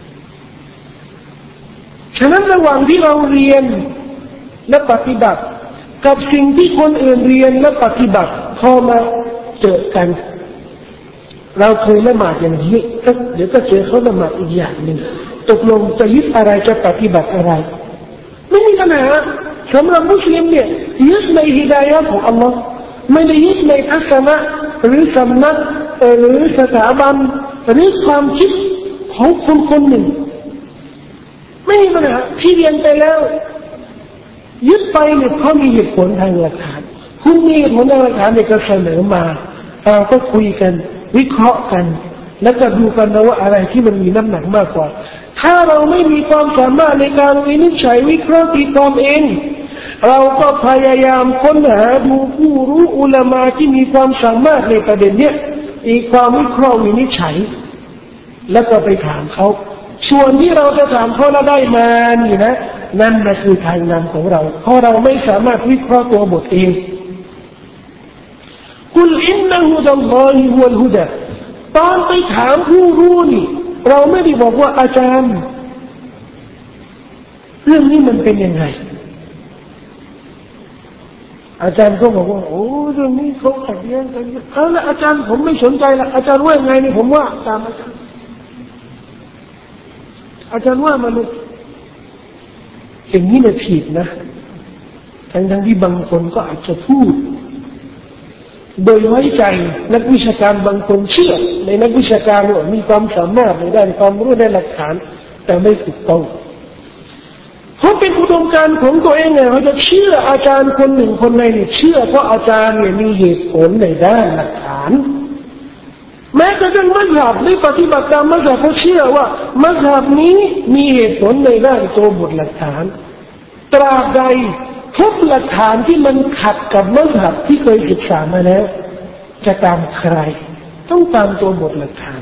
ฉะนั้นระหว่างที่เราเรียนและปฏิบัติกับสิ่งที่คนอื่นเรียนและปฏิบัติพอมาเจอกันเราเคยละหมาดอย่างนี้ก็เดี๋ยวก็เจอเขาละหมาดอีกอย่างหนึ่งตกลงจะยึดอะไรจะปฏิบัติอะไรไม่มีปัญหาสำหรับมุสลิมเนี่ยยึดในฮิดายะห์ของอัลลอฮ์ไม่ได้ยึดในทัศนะหรือสำนักหรือสถาบันหรือความคิดของคนคนหนึ่งไม่มีปัญหาที่เรียนไปแล้วยึดไปเนี่ยเพราะมีเหตุผลทางหลักฐานคุณมีเหตุผลทางหลักฐานเนี่ยก็เสนอมาเราก็คุยกันวิเคราะห์กันแล้วก็ดูกันนะว่าอะไรที่มันมีน้ำหนักมากกว่าถ้าเราไม่มีความสามารถในการวินิจฉัยวิเคราะห์ตีความเองเราก็พยายามค้นหาดูผู้รู้อุลามะที่มีความสามารถในประเด็นเนี้ยตีความวิเคราะห์วินิจฉัยแล้วก็ไปถามเขาส่วนที่เราจะถามเขาแล้วได้มานี่นะนั่นนะคือทางนำของเราเพราะเราไม่สามารถวิเคราะห์ตัวบทเองกุลอินนะฮุดัลลอฮิฮุวัลฮุดะตอนไปถามผู้รู้นี่เราไม่ได้บอกว่าอาจารย์เรื่องนี้มันเป็นยังไงอาจารย์ก็บอกว่าโอ้เรื่องนี้เขาขัดแย้งกันเอาละอาจารย์ผมไม่สนใจละอาจารย์ว่าไงนี่ผมว่าตามอาจารย์อาจารย์ว่ามันอย่างนี้เนี่ยผิดนะทั้งทั้งที่บางคนก็อาจจะพูดโดยไว้ใจนักวิชาการบางคนเชื่อในนักวิชาการว่ามีความสามารถในด้านความรู้ในหลักฐานแต่ไม่ถูกต้องเขาเป็นอุดมการณ์ของตัวเองไงเขาจะเชื่ออาจารย์คนหนึ่งคนใดเนี่ยเชื่อเพราะอาจารย์เนี่ยมีเหตุผลในด้านหลักฐานแม้กระทั่งมัซฮับในปฏิบัติตามมัซฮับเขาเชื่อว่ามัซฮับนี้มีเหตุผลในด้านตัวบทหลักฐานตราบใดทุกหลักฐานที่มันขัดกับมัซฮับที่เคยศึกษามาแล้วจะตามใครต้องตามตัวบทหลักฐาน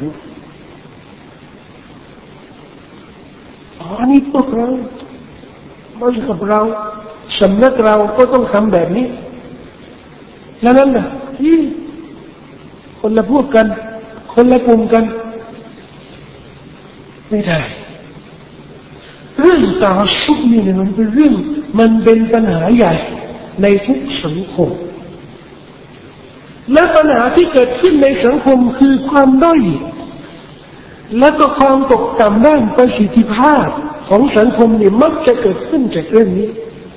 อ๋อนี่พวกเรามัซฮับเราสำนักเราก็ต้องทำแบบนี้แล้วนั่นน่ะที่คนละพูดกันคนละกลุ่มกันไม่ได้เรื่องตาชุบนี่มันเป็นเรื่องมันเป็นปัญหาใหญ่ในทุกสังคมและปัญหาที่เกิดขึ้นในสังคมคือความด้อยและก็ความตกต่ำด้านประสิทธิภาพของสังคมนี่มักจะเกิดขึ้นจากเรื่องนี้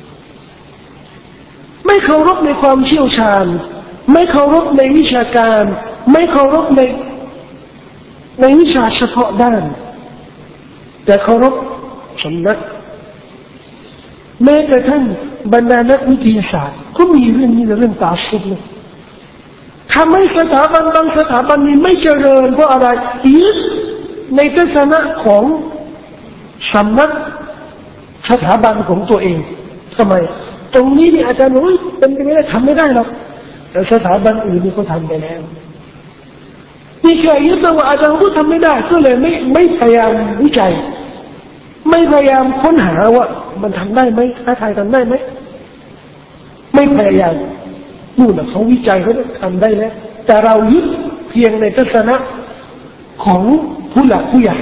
ไม่เคารพในความเชี่ยวชาญไม่เคารพในวิชาการไม่เคารพในในวิชาเฉพาะด้านแต่เคารพสำนักแม้กระทั่งบรรดานักวิทยาศาสตร์ก็มีเรื่องนี้เรื่องตาซุบเลยทำให้สถาบันบางสถาบันนี้ไม่เจริญเพราะอะไรยึดในทัศนะของสำนักสถาบันของตัวเองทำไมตรงนี้นี่อาจารย์บอกว่าเป็นไปไม่ได้ทำไม่ได้หรอกแต่สถาบันอื่นนี่เขาทำไปแล้วนี่แค่ยึดว่าอาจารย์พูดทำไม่ได้ก็เลยไม่ไม่พยายามวิจัยไม่พยายามค้นหาว่ามันทำได้ไหมท้าทายทำได้ไหมไม่พยายามนู่นน่ะเขาวิจัยเขาทำได้แล้วแต่เรายึดเพียงในทัศนะของผู้หลักผู้ใหญ่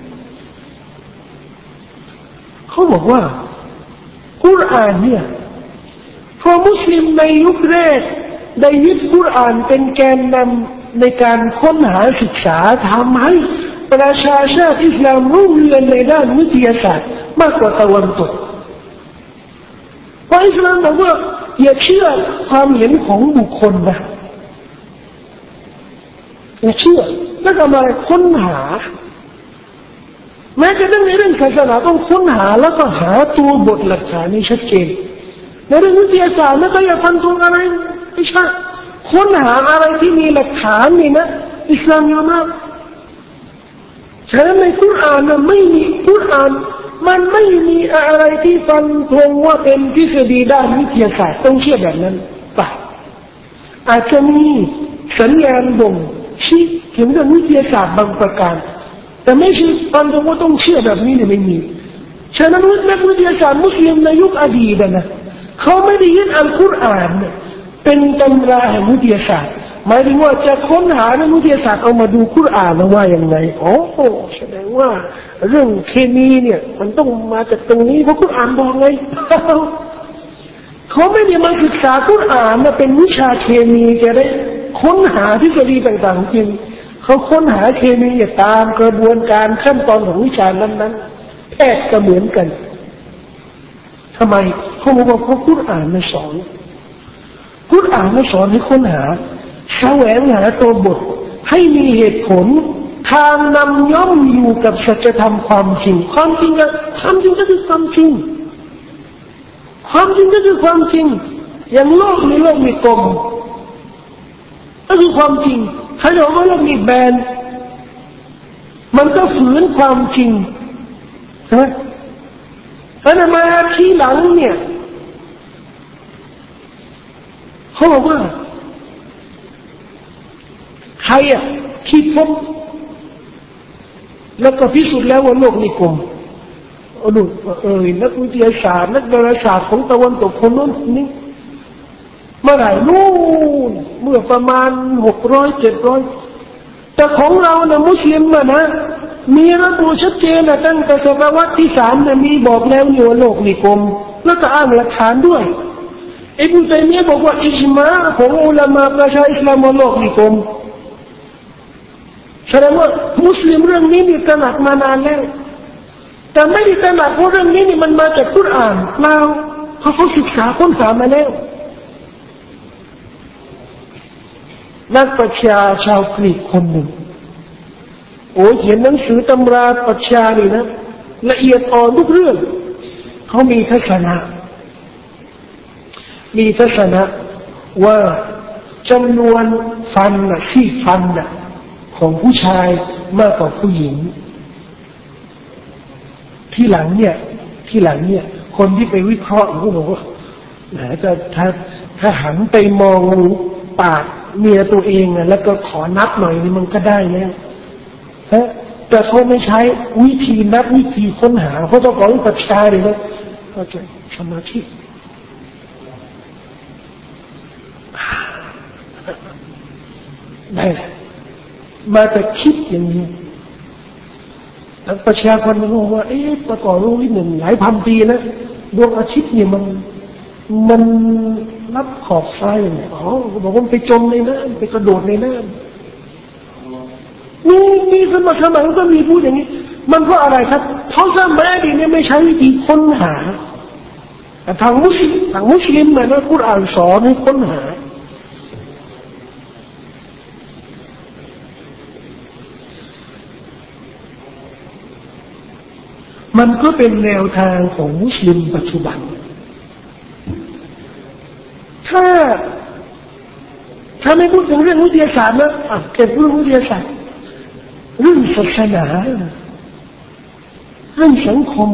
เขาบอกว่ากุรอานเนี่ยพอมุสลิมในยุคแรกได้ยึดกุรอานเป็นแกนนำในการค้นหาศึกษาทำให้ประชาชาติอิสลามรุ่งเรืองในด้านวิทยาศาสตร์มากกว่าตะวันตกเพราะอิสลามบอกว่าอย่าเชื่อความเห็นของบุคคลนะอย่าเชื่อแล้วก็มาค้นหาแม้กระทั่งในเรื่องศาสนาต้องค้นหาแล้วก็หาตัวบทหลักฐานนี้ชัดเจนในเรื่องวิทยาศาสตร์แล้วก็อย่าฟันธงอะไรไม่ใช่ค้นหาอะไรที่มีหลักฐานนี่นะอิสลามยอมรับฉะนั้นในกุรอานนะไม่มีกุรอานมันไม่มีอะไรที่ฟันธงว่าเป็นทฤษฎีด้านวิทยาศาสตร์ต้องเชื่อแบบนั้นป่ะอาจจะมีสัญญาณบ่งชี้ถึงเรื่องวิทยาศาสตร์บางประการแต่ไม่ใช่ฟันธงว่าต้องเชื่อแบบนี้เนี่ยไม่มีฉะนั้นนักวิทยาศาสตร์มุสลิมในยุคอดีตนะเขาไม่ได้ยึดอัลกุรอานเป็นตำราแห่งวิทยาศาสตร์หมายถึงว่าจะค้นหาในวิทยาศาสตร์เอามาดูกุรอานว่าอย่างไรโอ้โหแสดงว่าเรื่องเคมีเนี่ยมันต้องมาจากตรงนี้เพราะกุรอานบอกไงเขาไม่ได้มาศึกษากุรอานมาเป็นวิชาเคมีจะได้ค้นหาทฤษฎีต่างๆจริงเขาค้นหาเคมีตามกระบวนการขั้นตอนของวิชานั้นๆแทบจะเหมือนกันทำไมเขาบอกว่าเพราะกุรอานไม่สอนกุรอานไม่สอนให้ค้นหาแสวงหาตัวบทให้มีเหตุผลทางนำย่อมอยู่กับสัจธรรมความจริงความจริงอะความจริงก็คือความจริงความจริงก็คือความจริงอย่างโลกในโลกมีกลมก็คือความจริงถ้าเราว่าโลกมีแบนมันก็ฝืนความจริงใช่ไหมแล้วมาที่หลังเนี่ยเขาบอกว่าใครอ่ะคิดพบแล้วก็พิสูจน์แล้วว่าโลกมีกลมโอ้ดูเออนักวิทยาศาสตร์นักดาราศาสตร์ของตะวันตกคนนู้นนี่เมื่อไหร่นู่นเมื่อประมาณหกร้อยเจ็ดร้อยแต่ของเราเนี่ยมุสลิมอะนะมีระบุชัดเจนนะตั้งแต่ศตวรรษที่สามเนี่ยมีบอกแล้วอยู่ว่าโลกมีกลมแล้วก็อ้างหลักฐานด้วยอิบนุตัยมียะห์บอกว่าอิจมาอ์ของอุลามะประชาอิสลามว่าโลกมีกลมแสดงว่ามุสลิมเรื่องนี้มีตระหนักมานานแล้วแต่ไม่ได้ตระหนักเพราะเรื่องนี้นี่มันมาจากกุรอานเปล่าเขาเขาศึกษาค้นหามาแล้วนักปรัชญาชาวกรีกคนหนึ่งโอ้เขียนหนังสือตำราปรัชญานี่นะละเอียดอ่อนทุกเรื่องเขามีทัศนะมีทัศนะว่าจำนวนฟันน่ะซี่ฟันน่ะของผู้ชายมากกว่าผู้หญิงที่หลังเนี่ยที่หลังเนี่ยคนที่ไปวิเคราะห์เขาบอกว่าแหมจะถ้าถ้าหันไปมองปากเมียตัวเองอ่ะแล้วก็ขอนับหน่อยนี่มันก็ได้แล้วฮะแต่เขาไม่ใช้วิธีนับวิธีค้นหาเพราะเจ้าของปรัชญาเลยนะก็จะสมาธิได้มาแต่คิดอย่างนี้แล้วประชาชนมันบอกว่าเอ๊ะประกอบโลกนี้หนึ่งหลายพันปีนะดวงอาทิตย์เนี่ยมันมันรับขอบฟ้าอย่างไรอ๋อบอกว่าไปจมในน้ำไปกระโดดในน้ำนี่มีสมัยสมัยก็มีพูดอย่างนี้มันเพราะอะไรครับเพราะสมัยนี้เนี่ยไม่ใช้วิธีค้นหาทางมุสลิมทางมุสลิมเนี่ยนะกุรอานสอนให้ค้นหามันก็เป็นแนวทางของมุสลิมปัจจุบันถ้าถ้าไม่พูดถึงเรื่องวิทยาศาสตร์นะอ่ะเก็บเรื่องวิทยาศาสตร์เรื่องศาสนาเรื่องสังคม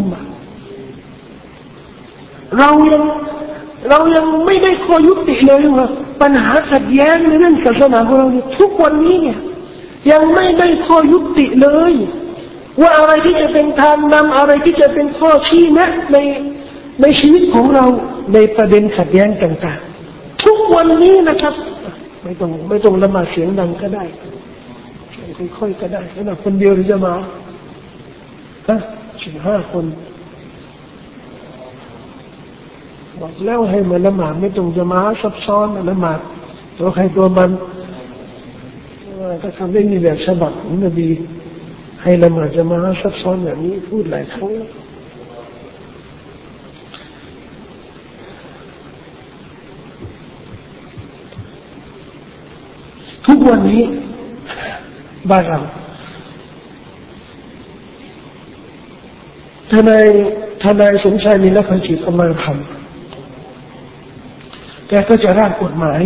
เรายังเรายังไม่ได้ข้อยุติเลยว่าปัญหาขัดแย้งในเรื่องศาสนาของเราเนี่ยทุกวันนี้เนี่ยยังไม่ได้ข้อยุติเลยว่าอะไรที่จะเป็นทางนำอะไรที่จะเป็นข้อชี้แนะในในชีวิตของเราในประเด็นขัดแย้งต่างๆทุกวันนี้นะครับไม่ต้องไม่ต้องละหมาดเสียงดังก็ได้ค่อยๆก็ได้ขนาดคนเดียวหรือจะมาฮะสิบห้าคนบอกแล้วให้มาละหมาดไม่ต้องจะมาซับซ้อนละหมาดตัวใครตัวมันถ้าทำได้มีแบบฉบับของนบีให้ละหมาดจะมาซับซ้อนแบบนี้พูดหลายครั้งทุกวันนี้บ้านเราทนายทนายสมชายมีนักพันจิตกำลังทำแกก็จะร่างกฎหมาย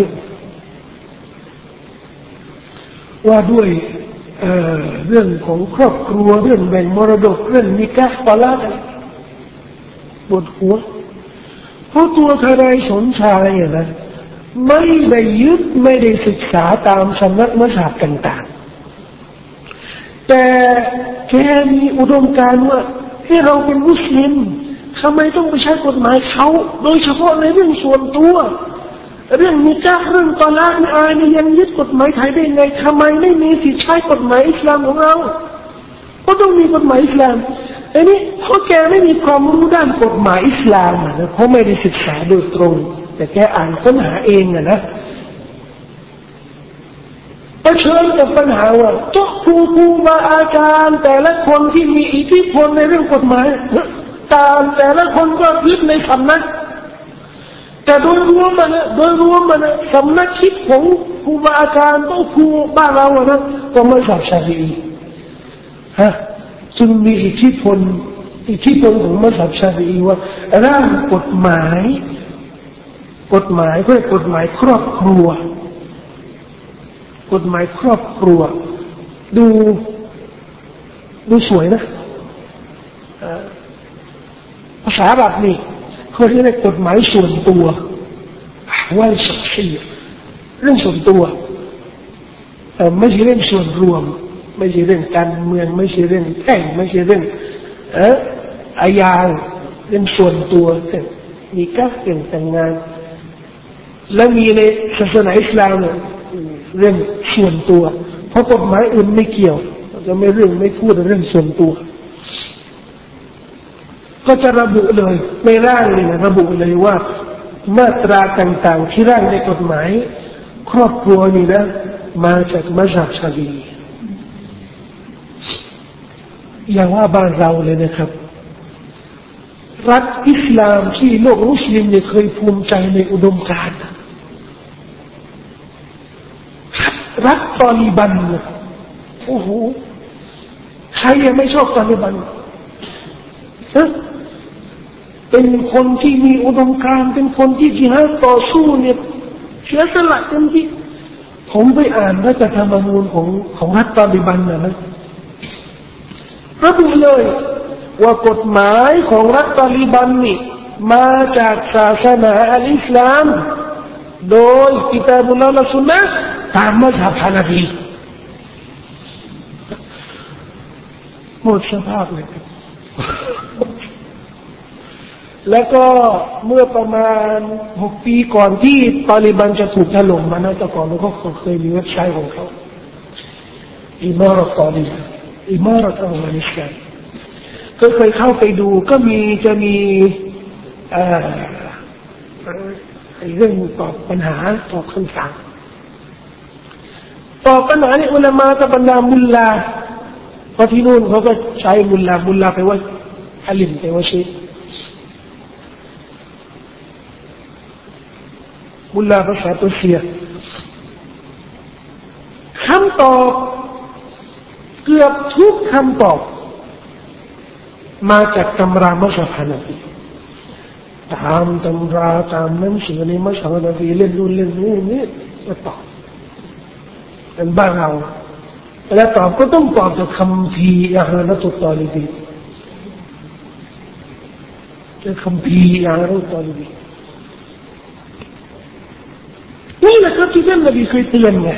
ว่าด้วยเอ่อเรื่องของครอบครัวเรื่องแบ่งมรดกเรื่องนิกะห์ตอลากปวดหัวเพราะตัวทนายสมชายนะไม่ได้ยึดไม่ได้ศึกษาตามสำนักมัซฮับต่างๆแต่แกมีอุดมการณ์ว่าให้เราเป็นมุสลิมทำไมต้องไปใช้กฎหมายเขาโดยเฉพาะในเรื่องส่วนตัวเรื่องนิกะห์เรื่องตอลากนี่อายนี่ยังยึดกฎหมายไทยได้ไงทำไมไม่มีสิทธิ์ใช้กฎหมายอิสลามของเราก็ต้องมีกฎหมายอิสลามอันนี้เพราะแกไม่มีความรู้ด้านกฎหมายอิสลามนะเขาไม่ได้ศึกษาโดยตรงแต่แกอ่านค้นหาเองอะนะเผชิญกับปัญหาว่าเจ้าครูครูบาอาจารย์แต่ละคนที่มีอิทธิพลในเรื่องกฎหมายตามแต่ละคนก็ยึดในสำนักแต่โดยรวมมันโดยรวมมันสำนักคิดของครูบาอาจารย์ต้องครูบ้านเราอะนะก็ไม่สับสนอีฮะจึงมีอิทธิพลอิทธิพลของมัซฮับชาฟิอีว่าร่างกฎหมายกฎหมายเพื่อกฎหมายครอบครัวกฎหมายครอบครัวดูดูสวยนะภาษาอาหรับนี่เขาเรียกกฎหมายส่วนตัวว่าสักชีเรื่องส่วนตัวแต่ไม่ใช่เรื่องส่วนรวมไม่ใช่เรื่องการเมืองไม่ใช่เรื่องแพ่งไม่ใช่เรื่องเอออาญาเรื่องส่วนตัวแต่มีการเรื่องแต่งงานและมีในศาสนาอิสลามเนี่ยเรื่องส่วนตัวเพราะกฎหมายอื่นไม่เกี่ยวจะไม่เรื่องไม่พูดเรื่องส่วนตัวก็จะระบุเลยในร่างนี่นะระบุเลยว่ามาตราต่างๆที่ร่างในกฎหมายครอบครัวนี่นะมาจากมัซฮับชาฟิอีอย่างว่าบ้านเราเลยนะครับรัฐอิสลามที่โลกมุสลิมเนี่ยเคยภูมิใจในอุดมการณ์รัฐตอลิบันโอ้โหใครยังไม่ชอบตอลิบันฮะเป็นคนที่มีอุดมการณ์เป็นคนที่จิฮาดต่อสู้เนี่ยเสียสละเต็มที่ผมไปอ่านรัฐธรรมนูญของของรัฐตอลิบันนะนะระบุเลยว่ากฎหมายของรัฐตอลิบันนี่มาจากศาสนาอัลอิสลามโดยกิตาบุลลอฮ์และซุนนะห์ตามมัซฮับฮานาฟีหมดสภาพเลยแล้วก็เมื่อประมาณหกปีก่อนที่ตอลิบันจะถูกถล่มมานะแต่ก่อนเขาเคยมีเว็บไซต์ของเขาอิมารัตตอลิบันอิมารัตอัฟกานิสถานก็เคยเข้าไปดูก็มีจะมีเอ่อเรื่องตอบปัญหาตอบคำสั่งตอบปัญหาในอุลามะกับบรรดามุลลาเพราะที่นู่นเขาก็ใช้มุลลามุลลาไปว่าอาลิมไปว่าเชคมุลลาภาษาเปอร์เซียคำตอบเกือบทุกคำตอบมาจากตำรามัซฮับฮานาฟีตามตำราตามหนังสือในมัซฮับฮานาฟีเล่นนู่นเล่นนี่นี่ก็ตอบเป็นบ้านเราแล้วตอบก็ต้องตอบจากคำพีอาฮานะตุตตอลิบีจากคำพีอาฮานะตุตตอลิบีนี่แหละครับที่ท่านนบีเคยเตือนไง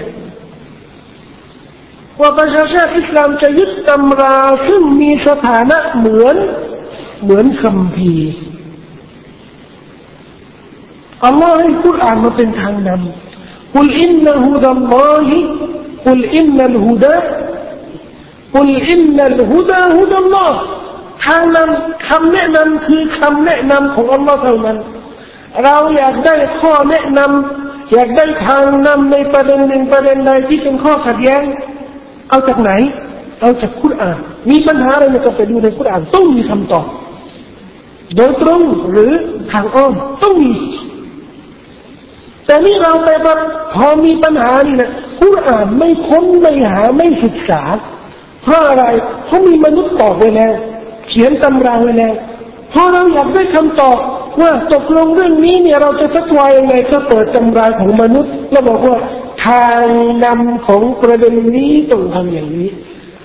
ว่าประชาชาติอิสลามจะยึดตำราซึ่งมีสถานะเหมือนเหมือนคัมภีร์อัลลอฮ์ให้กุรอานมาเป็นทางนำกุลอินนะฮุดัลลอฮิกุลอินนัลฮุดากุลอินนัลฮุดาฮุดัลลอฮ์ทางนำคำแนะนำคือคำแนะนำของอัลลอฮ์เท่านั้นเราอยากได้ข้อแนะนำอยากได้ทางนำในประเด็นหนึ่งประเด็นใดที่เป็นข้อขัดแย้งเอาจากไหนเอาจากกุรอานมีปัญหาอะไรก็ไปดูในกุรอานต้องมีคำตอบโดยตรงหรือทางอ้อมต้องมีแต่นี่เราไปแบบพอมีปัญหานี่นะกุรอานไม่ค้นไม่หาไม่ศึกษาเพราะอะไรเพราะมีมนุษย์ตอบไว้แล้วเขียนตำราไว้แล้วพอเราอยากได้คำตอบว่าตกลงเรื่องนี้เนี่ยเราจะฟัตวายังไงก็เปิดตำราของมนุษย์แล้วบอกว่าทางนำของประเด็นนี้ต้องทำอย่างนี้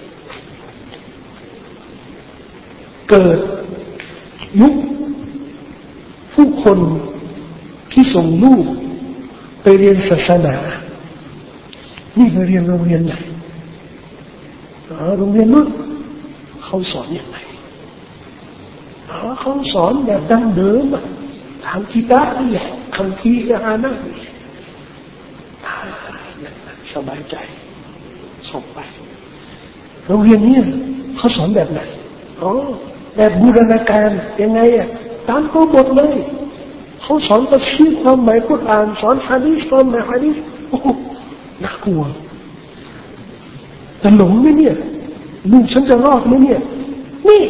เกิดยุคผู้คนที่ส่งลูกไปเรียนศาสนานี่ไปเรียนโรงเรียนไหนโรงเรียนนู้นเขาสอนอย่างไรเขาสอนแบบดั้งเดิมทางกิตาบนี่แหละคำพีอานะสบายใจส่งไปโรงเรียนนี้เขาสอนแบบไหนอ๋อแบบบูรณาการยังไงอ่ะตามตัวบทเลยเขาสอนตัฟซีรความหมายกุรอานสอนหะดีษความหมายหะดีษโอ้โหน่ากลัวจะหลงไหมเนี่ยลูกฉันจะรอดไหมเนี่ยนี่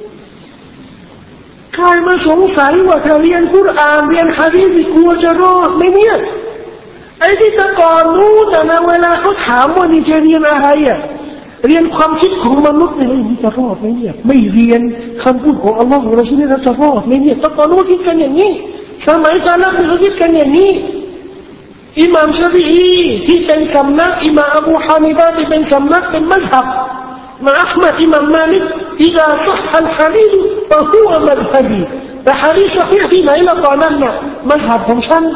ใครมาสงสัยว่าถ้าเรียนกุรอานเรียนหะดีษกลัวจะรอดไหมเนี่ยไอ้ที่ตะก่อนนู้นแต่นะเวลาเขาถามว่านี่จะเรียนอะไรอ่ะเรียนความคิดของมนุษย์เนี่ยมันจะรอดไหมเนี่ยไม่เรียนคำพูดของอัลลอฮ์ของเราใช่ไหมเราจะรอดไหมเนี่ยแต่ก่อนนู้นคิดกันอย่างนี้สมัยซาลาฟเขาคิดกันอย่างนี้อิหม่ามชาฟิอีที่เป็นสำนักอิหม่ามอบูฮานิฟะที่เป็นสำนักเป็นมัซฮับมาอัลมัดอิหม่ามมาลิก إذا صح الحديث فهو مذهبي แต่หะดีษซอฮีฮ์ที่ไหนล่ะตอนนั้นน่ะมัซฮับของฉัน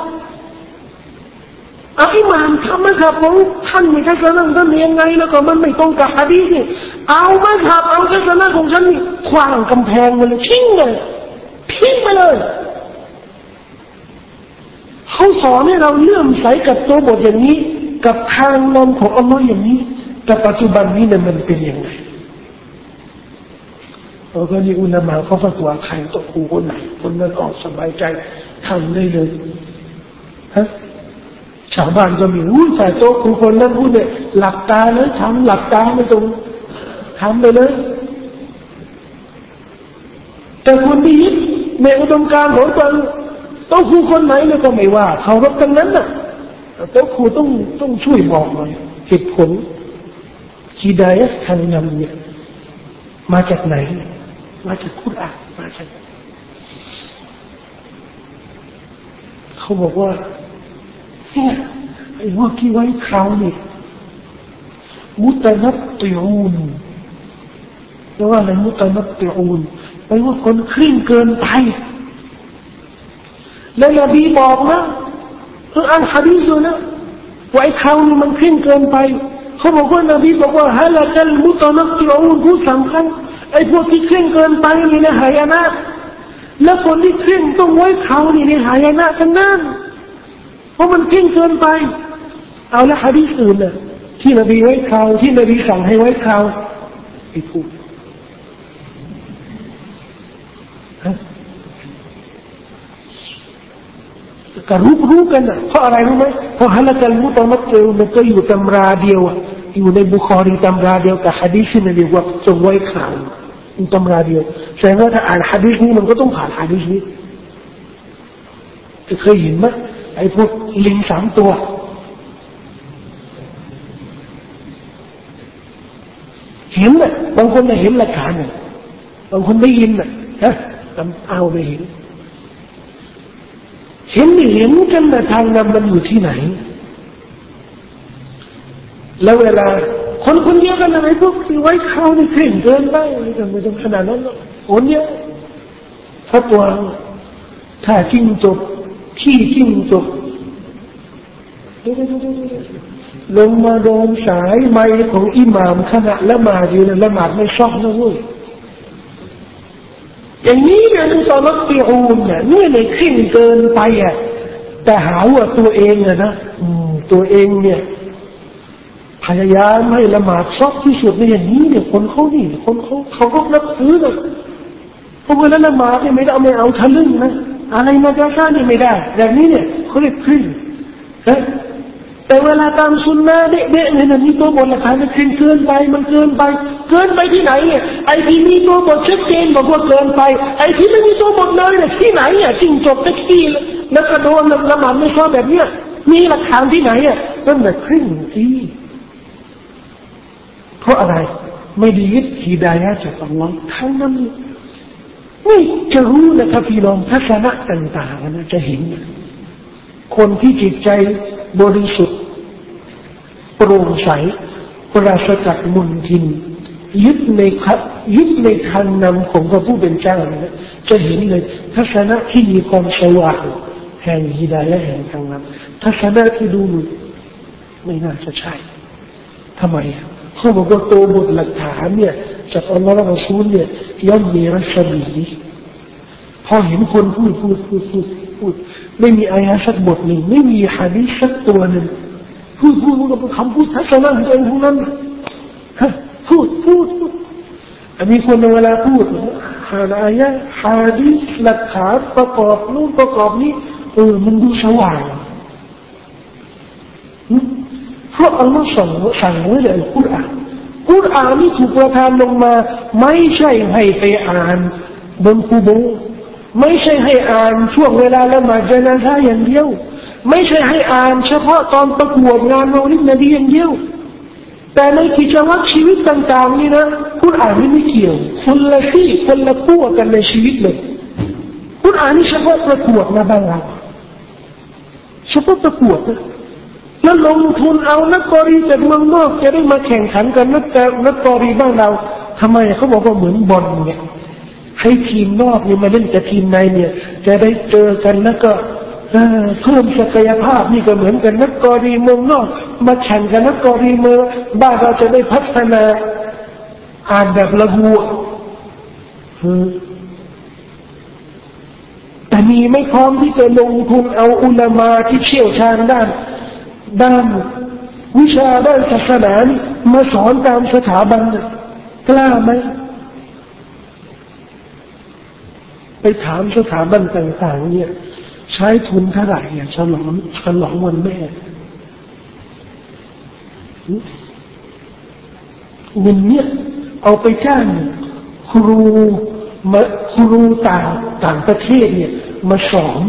เอาอิหม่ามทำมัซฮับของท่านนี่ทัศนะท่านยังไงแล้วก็มันไม่ตรงกับหะดีษนี่เอามัซฮับเอาทัศนะของฉันนี่ขว้างกำแพงมันเลยทิ้งเลยทิ้งไปเลยเขาสอนให้เราเลื่อมใสกับตัวบทอย่างนี้กับทางนำของอัลลอฮ์อย่างนี้แต่ปัจจุบันนี้เนี่ยมันเป็นยังไงเราก็นี่อุลามะเขาฟังว่าใครตกครูคนไหนคนนั้นออกสบายใจทำได้เลยฮะชาวบ้านก็มีอุ้ยใส่โต๊ะครูคนนั้นพูดเนี่ยหลับตาเลยทำหลับตาไม่ตรงทำไปเลยแต่คนที่ยึดในอุดมการณ์ของตนโต๊ะครูคนไหนเนี่ยก็ไม่ว่าเขารบกันนั้นน่ะโต๊ะครูต้องต้องช่วยบอกหน่อยเหตุผลฮิดายะห์ทางนำเนี่ยมาจากไหนมาจากคุรอานมาจากเขาบอกว่าเนี่ยไอ้พวกที่ไว้เขาเนี่ยมุตนัตติอูนแปลว่าอะไรมุตนัตติอูนแปลว่าคนเคร่งเกินไปและนบีบอกนะคืออ่านหะดีษอยู่นะว่าไอ้เขานี่มันเคร่งเกินไปเขาบอกว่านบีบอกว่าฮะละกัลมุตนัตติอูนผู้สำคัญไอ้พวกที่เคร่งเกินไปนี่นะหายนะแล้วคนที่เคร่งต้องไว้เขานี่ในหายนะทั้งนั้นเพราะมันเคร่งเกินไปเอาละหะดีษอื่นน่ะที่นบีไว้เขาที่นบีสั่งให้ไว้เขาไอ้พูดฮะก็รู้รู้กันน่ะเพราะอะไรรู้ไหมเพราะฮะละกัลมุตนัตติอูนมันก็อยู่ตำราเดียวอยู่ในบุคอรีตำราเดียวกับหะดีษที่นบีว่าจงไว้เขาตำราเดียวแสดงว่าถ้าอ่านหะดีษนี้มันก็ต้องผ่านหะดีษนี้จะเคยเห็นไหมไอ้พวกลิงสามตัวเห็นน่ะบางคนน่ะเห็นหลักฐานน่ะบางคนได้ยินน่ะฮะเอาไม่เห็นเห็นไม่เห็นกันแต่ทางนำมันอยู่ที่ไหนแล้วเวลาคนคนเดียวกันอะไรพวกที่ไว้เขานี่เคร่งเกินไปไม่ต้องไม่ต้องขนาดนั้นหรอกคนเดียวถ้าตัวถ้าจิ้งจกขี้จิ้งจกลงมาโดนสายไม้ของอิหม่ามขณะละหมาดอยู่นะละหมาดไม่ชอบนะเว้ยอย่างนี้เนี่ยมุตนัตติอูนเนี่ยนี่เลยเคร่งเกินไปอ่ะแต่หาว่าตัวเองอะนะตัวเองเนี่ยพยายามให้ละหมาดชอบที่สุดในอย่างนี้เนี่ยคนเขานี่คนเขาเขาก็นับถือนะเพราะเวลาละหมาดเนี่ยไม่ได้เอาไม่เอาทะลึ่งนะอะไรมาจะซ่านี่ไม่ได้แบบนี้เนี่ยเขาเรียกขึ้นแต่เวลาตามซุนนะเด็กๆเนี่ยนี่ตัวบทหลักฐานมันเกินไปมันเกินไปเกินไปที่ไหนเนี่ยไอ้ที่มีตัวบทชัดเจนบอกว่าเกินไปไอ้ที่ไม่มีตัวบทเลยเนี่ยที่ไหนอ่ะจริงจบแท็กซี่แล้วก็โดนละหมาดไม่ชอบแบบเนี้ยมีหลักฐานที่ไหนอ่ะนั่นแหละครึ่งที่เพราะอะไรไม่ได้ยึดฮิดายะห์จากอัลลอฮ์ทั้งนั้นนี่จะรู้นะครับพี่น้องทัศนะต่างๆนะจะเห็นคนที่จิตใจบริสุทธิ์โปร่งใสปราศจากมลทินยึดในยึดในทางนำของพระผู้เป็นเจ้านะจะเห็นเลยทัศนะที่มีความสว่างแห่งฮิดายะห์แห่งทางนำทัศนะที่ดูไม่น่าจะใช่ทำไมเขาบอกว่าตัวบทหลักฐานเนี่ยจากอัลลอฮฺและรอซูลเนี่ยย่อมมีรัศมีพอเห็นคนพูดพูดพูดพูดพูดไม่มีอายะสักบทหนึ่งไม่มีหะดีษสักตัวหนึ่งพูดพูดพูดคำพูดทัศนะของตัวเองทั้งนั้นพูดพูดพูดมีคนเวลาพูดหาอายะหะดีษหลักฐานประกอบนู่นประกอบนี้เออมันดูสว่างเพราะอัลลอฮ์สั่งสั่งไว้ในอัลกุรอานกุรอานนี่ถูกประทานลงมาไม่ใช่ให้ไปอ่านบนกุโบร์ไม่ใช่ให้อ่านช่วงเวลาละหมาดญะนาซะห์อย่างเดียวไม่ใช่ให้อ่านเฉพาะตอนประกวดงานมาวลิดนบีอย่างเดียวแต่ในกิจวัตรชีวิตต่างๆนี่นะกุรอานไม่เกี่ยวคนละที่คนละขั้วกันในชีวิตเลยกุรอานนี่เฉพาะประกวดนะบ้างเราเฉพาะประกวดนะแล้วลงทุนเอานักกอรีจากเมืองนอกจะได้มาแข่งขันกันนักนักกอรีบ้านเราทำไมเขาบอกว่าเหมือนบอลเนี่ยให้ทีมนอกเนี่ยมาเล่นกับทีมในเนี่ยจะได้เจอกันแล้วก็เพิ่มศักยภาพนี่ก็เหมือนกันนักกอรีเมืองนอกมาแข่งกันนักกอรีเมืองบ้านเราจะได้พัฒนาอ่านแบบละหัวแต่มีไม่พร้อมที่จะลงทุนเอาอุลามาที่เชี่ยวชาญด้านด้านวิชาด้านศาสนามาสอนตามสถาบันกล้าไหมไปถามสถาบันต่างๆเนี่ยใช้ทุนเท่าไหร่เนี่ยฉลองฉลองวันแม่เงินเนี่ยเอาไปจ้างครูมาครูต่างต่างประเทศเนี่ยมาสอน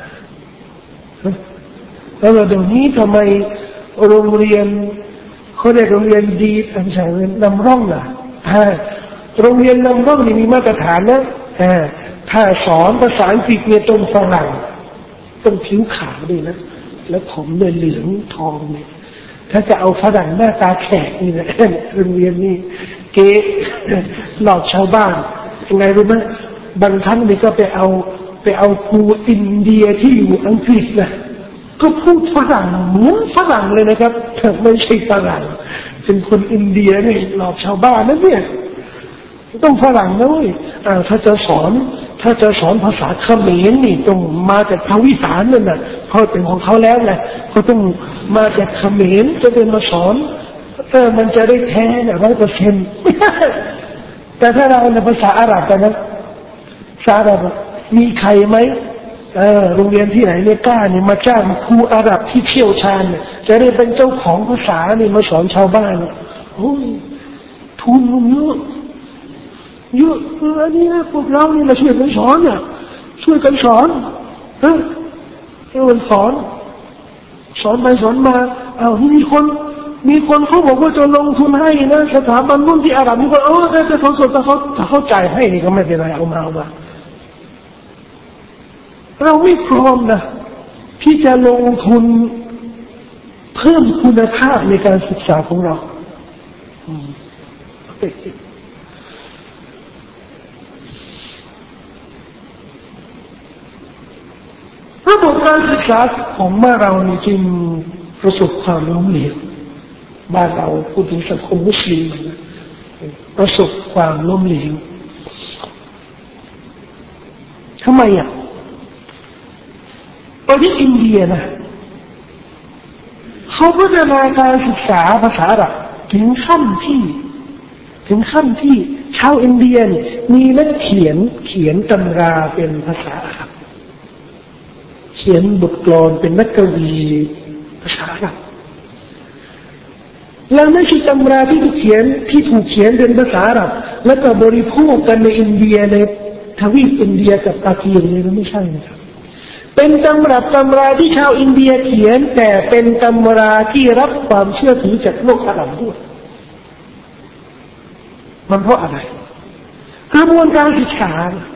แล้วเดี๋ยวนี้ทำไมโรงเรียนเขาเรียกโรงเรียนดีอันใช่เรียนนำร่องล่ะโรงเรียนนำร่องนี่มีมาตรฐานนะถ้าสอนภาษาอังกฤษเนี่ยต้องฝรั่งต้องผิวขาวด้วยนะแล้วผมเนี่ยเหลืองทองเนี่ยถ้าจะเอาฝรั่งหน้าตาแขกนี่นะโรงเรียนนี่เก๋หลอกชาวบ้านยังไงรู้ไหมบางครั้งนี่ก็ไปเอาไปเอาครูอินเดียที่อยู่อังกฤษนะก็พูดฝรั่งเหมือนฝรั่งเลยนะครับแต่ไม่ใช่ฝรั่งเป็นคนอินเดียนี่หลอกชาวบ้านนะเนี่ยต้องฝรั่งนะเว้ยถ้าจะสอนถ้าจะสอนภาษาเขมรนี่ต้องมาจากภาคอีสานนั่นน่ะเขาเป็นของเขาแล้วไงเขาต้องมาจากเขมรจะเป็นมาสอนเออมันจะได้แท้เนี่ยร้อยเปอร์เซ็นต์แต่ถ้าเราในภาษาอาหรับกันนะภาษาอาหรับมีใครไหมเออโรงเรียนที่ไหนเนี่ยกล้าเนี่ยมาจ้างครูอาหรับที่เชี่ยวชาญเนี่ยจะได้เป็นเจ้าของภาษาเนี่ยมาสอนชาวบ้านเนี่ยโอ้ยทุนมันเยอะเยอะเอออันนี้นะพวกเรานี่เราช่วยกันสอนเนี่ยช่วยกันสอนเออช่วยกันสอนสอนไปสอนมาเอาที่มีคนมีคนเขาบอกว่าจะลงทุนให้นะสถาบันนู่นที่อาหรับมีคนเออแต่แต่เขาสดแต่เขาถ้าเขาจ่ายให้นี่ก็ไม่เป็นไรเอามาเอามาเราไม่พร้อมนะที่จะลงทุนเพิ่มคุณภาพในการศึกษาของเราระบบการศึกษาของบ้านเรานี่จึงประสบความล้มเหลวบ้านเราพูดถึงสังคมมุสลิมนะประสบความล้มเหลวทำไมอ่ะประเทศอินเดียนะเขาพัฒนาการศึกษาภาษาอาหรับถึงขั้นที่ถึงขั้นที่ชาวอินเดียมีนักเขียนเขียนตำราเป็นภาษาอาหรับเขียนบทกลอนเป็นนักกวีภาษาอาหรับแล้วไม่ใช่ตำราที่ถูกเขียนที่ถูกเขียนเป็นภาษาอาหรับแล้วก็บริโภคกันในอินเดียในทวีปอินเดียกับปากีสถานนี่ไม่ใช่นะครับเป็นตำรับตำราที่ชาวอินเดียเขียนแต่เป็นตำราที่รับความเชื่อถือจากโลกอาหรับด้วยมันเพราะอะไรกระบวนการศึกษา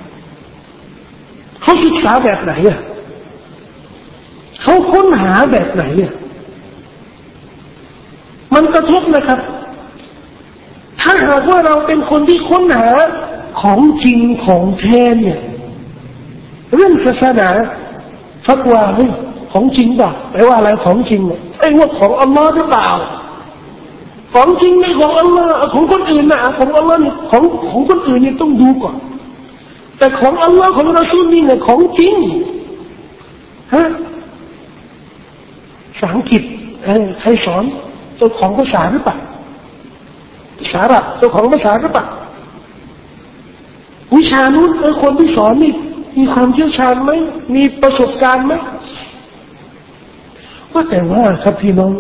เขาศึกษาแบบไหนอ่ะเขาค้นหาแบบไหนอ่ะมันกระทบนะครับถ้าหากว่าเราเป็นคนที่ค้นหาของจริงของแท้เนี่ยเรื่องศาสนาฟักว่าเฮ้ยของจริงป่ะแปลว่าอะไรของจริงไอ้ว่าของอัลลอฮ์หรือเปล่าของจริงไม่ของอัลลอฮ์ของคนอื่นนะของอัลลอฮ์ของของคนอื่นเนี่ยต้องดูก่อนแต่ของอัลลอฮ์ของเราซูลนี่เนี่ยของจริงฮะภาษาอังกฤษเออใครสอนเจ้าของภาษาหรือเปล่าภาษาอาหรับเจ้าของภาษาหรือเปล่าวิชานู้นเออคนที่สอนนี่มีความเชี่ยวชาญไหมมีประสบการณ์ไหมว่าแต่ว่าครับพี่น้อง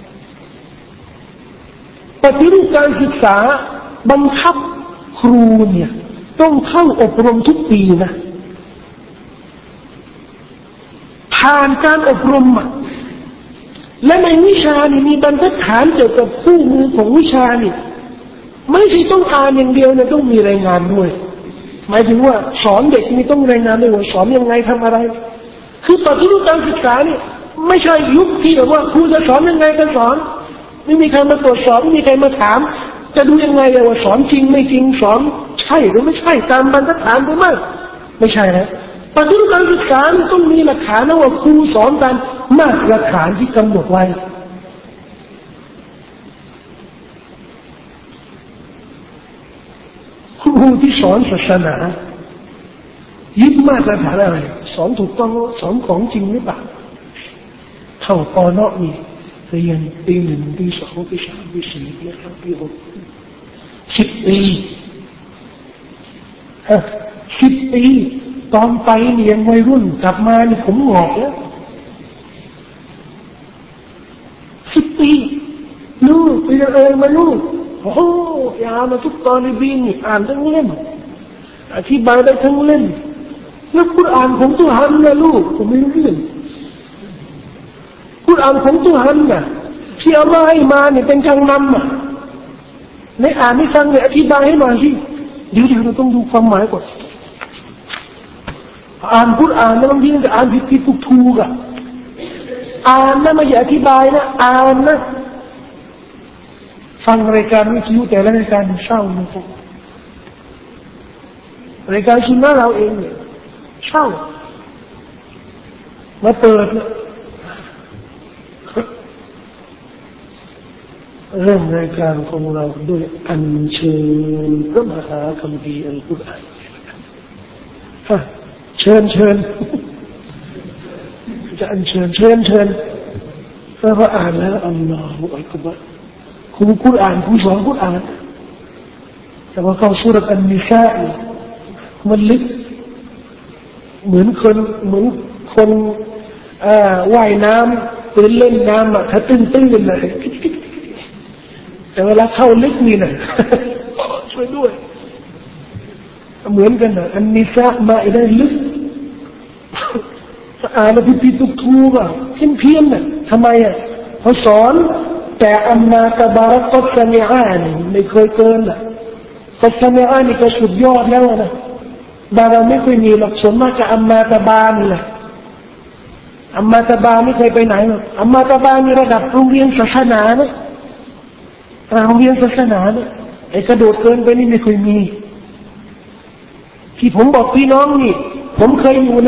ปฏิรูปการศึกษาบังคับครูเนี่ยต้องเข้าอบรมทุกปีนะผ่านการอบรมและในวิชานี่มีบรรทัดฐานเกี่ยวกับคู่มือของวิชานี่ไม่ใช่ต้องอ่านอย่างเดียวนะต้องมีรายงานด้วยหมายถึงว่าสอนเด็กนี่ต้องรายงานด้วยว่าสอนยังไงทำอะไรคือปฏิรูปการศึกษานี่ไม่ใช่ยุคที่แบบว่าครูจะสอนยังไงก็สอนไม่มีใครมาตรวจสอบไม่มีใครมาถามจะดูยังไงว่าสอนจริงไม่จริงสอนใช่หรือไม่ใช่ตามบรรทัดฐานหรือไม่ไม่ใช่นะปฏิรูปการศึกษาต้องมีหลักฐานนะว่าครูสอนตามมาตรฐานที่กำหนดไว้ครูที่สอนศาสนายึดมาตรฐานอะไรสอนถูกต้องสอนของจริงหรือเปล่าเท่าปอนอนี่เรียนปีหนึ่งปีสองปีสามปีสี่ปีห้าปีหกสิบปีฮะสิบปีตอนไปเรียนวัยรุ่นกลับมาเนี่ยผมหงอกแล้วสิบปีลูกไปเรียนเองมาลูกโอ้โหยามาทุกตอนในบีนนี่อ่านทั้งเล่มอธิบายได้ทั้งเล่มแล้วกุรอานของตุฮันนะลูกผมไม่รู้เรื่องกุรอานของตุฮันน่ะที่อัลลอฮ์ให้มาเนี่ยเป็นทางนำอ่ะในอ่านให้ฟังเนี่ยอธิบายให้หน่อยสิเดี๋ยวเดี๋ยวเราต้องดูความหมายก่อนอ่านกุรอานนะบางทีมันจะอ่านผิดผิดถูกถูกอ่ะอ่านนะไม่ใช่อธิบายนะอ่านนะฟังรายการวิทยุแต่ละรายการเศร้านะครับรายการซุนนะเราเองเนี่ยเศร้ามาเปิดนะเริ่มรายการของเราด้วยอัญเชิญพระมหาคัมภีร์อัลกุรอานฮะเชิญเชิญจะอัญเชิญเชิญเชิญแล้วก็อ่านแล้วอัลลอฮฺอักบัรครูกุรอานครูสอนกุรอานแต่ว่าเข้าสุรษอันนิสามันลึกเหมือนคนเหมือนคนว่ายน้ำตื่นเล่นน้ำอ่ะถ้าตื้นตื้นเลยแต่เวลาเข้าลึกนี่นะช่วยด้วยเหมือนกันนะอันนิสามาได้ลึกอ่านแล้วพิพิทุกทูอ่ะเพี้ยนเพี้ยนน่ะทำไมอ่ะเขาสอนแต่อัมมาตะบารักตัมิอานีไม่เคยเกินอ่ะตัสมิอานี่ก็สุดยอดแล้วนะบางเราไม่เคยมีหรอกส่วนมากจะอัมมาตะบานี่แหละอัมมาตะบาไม่เคยไปไหนหรอกอัมมาตะบานี่ระดับโรงเรียนศาสนานะโรงเรียนศาสนานะไอ้กระโดดเกินไปนี่ไม่เคยมีที่ผมบอกพี่น้องนี่ผมเคยอยู่ใน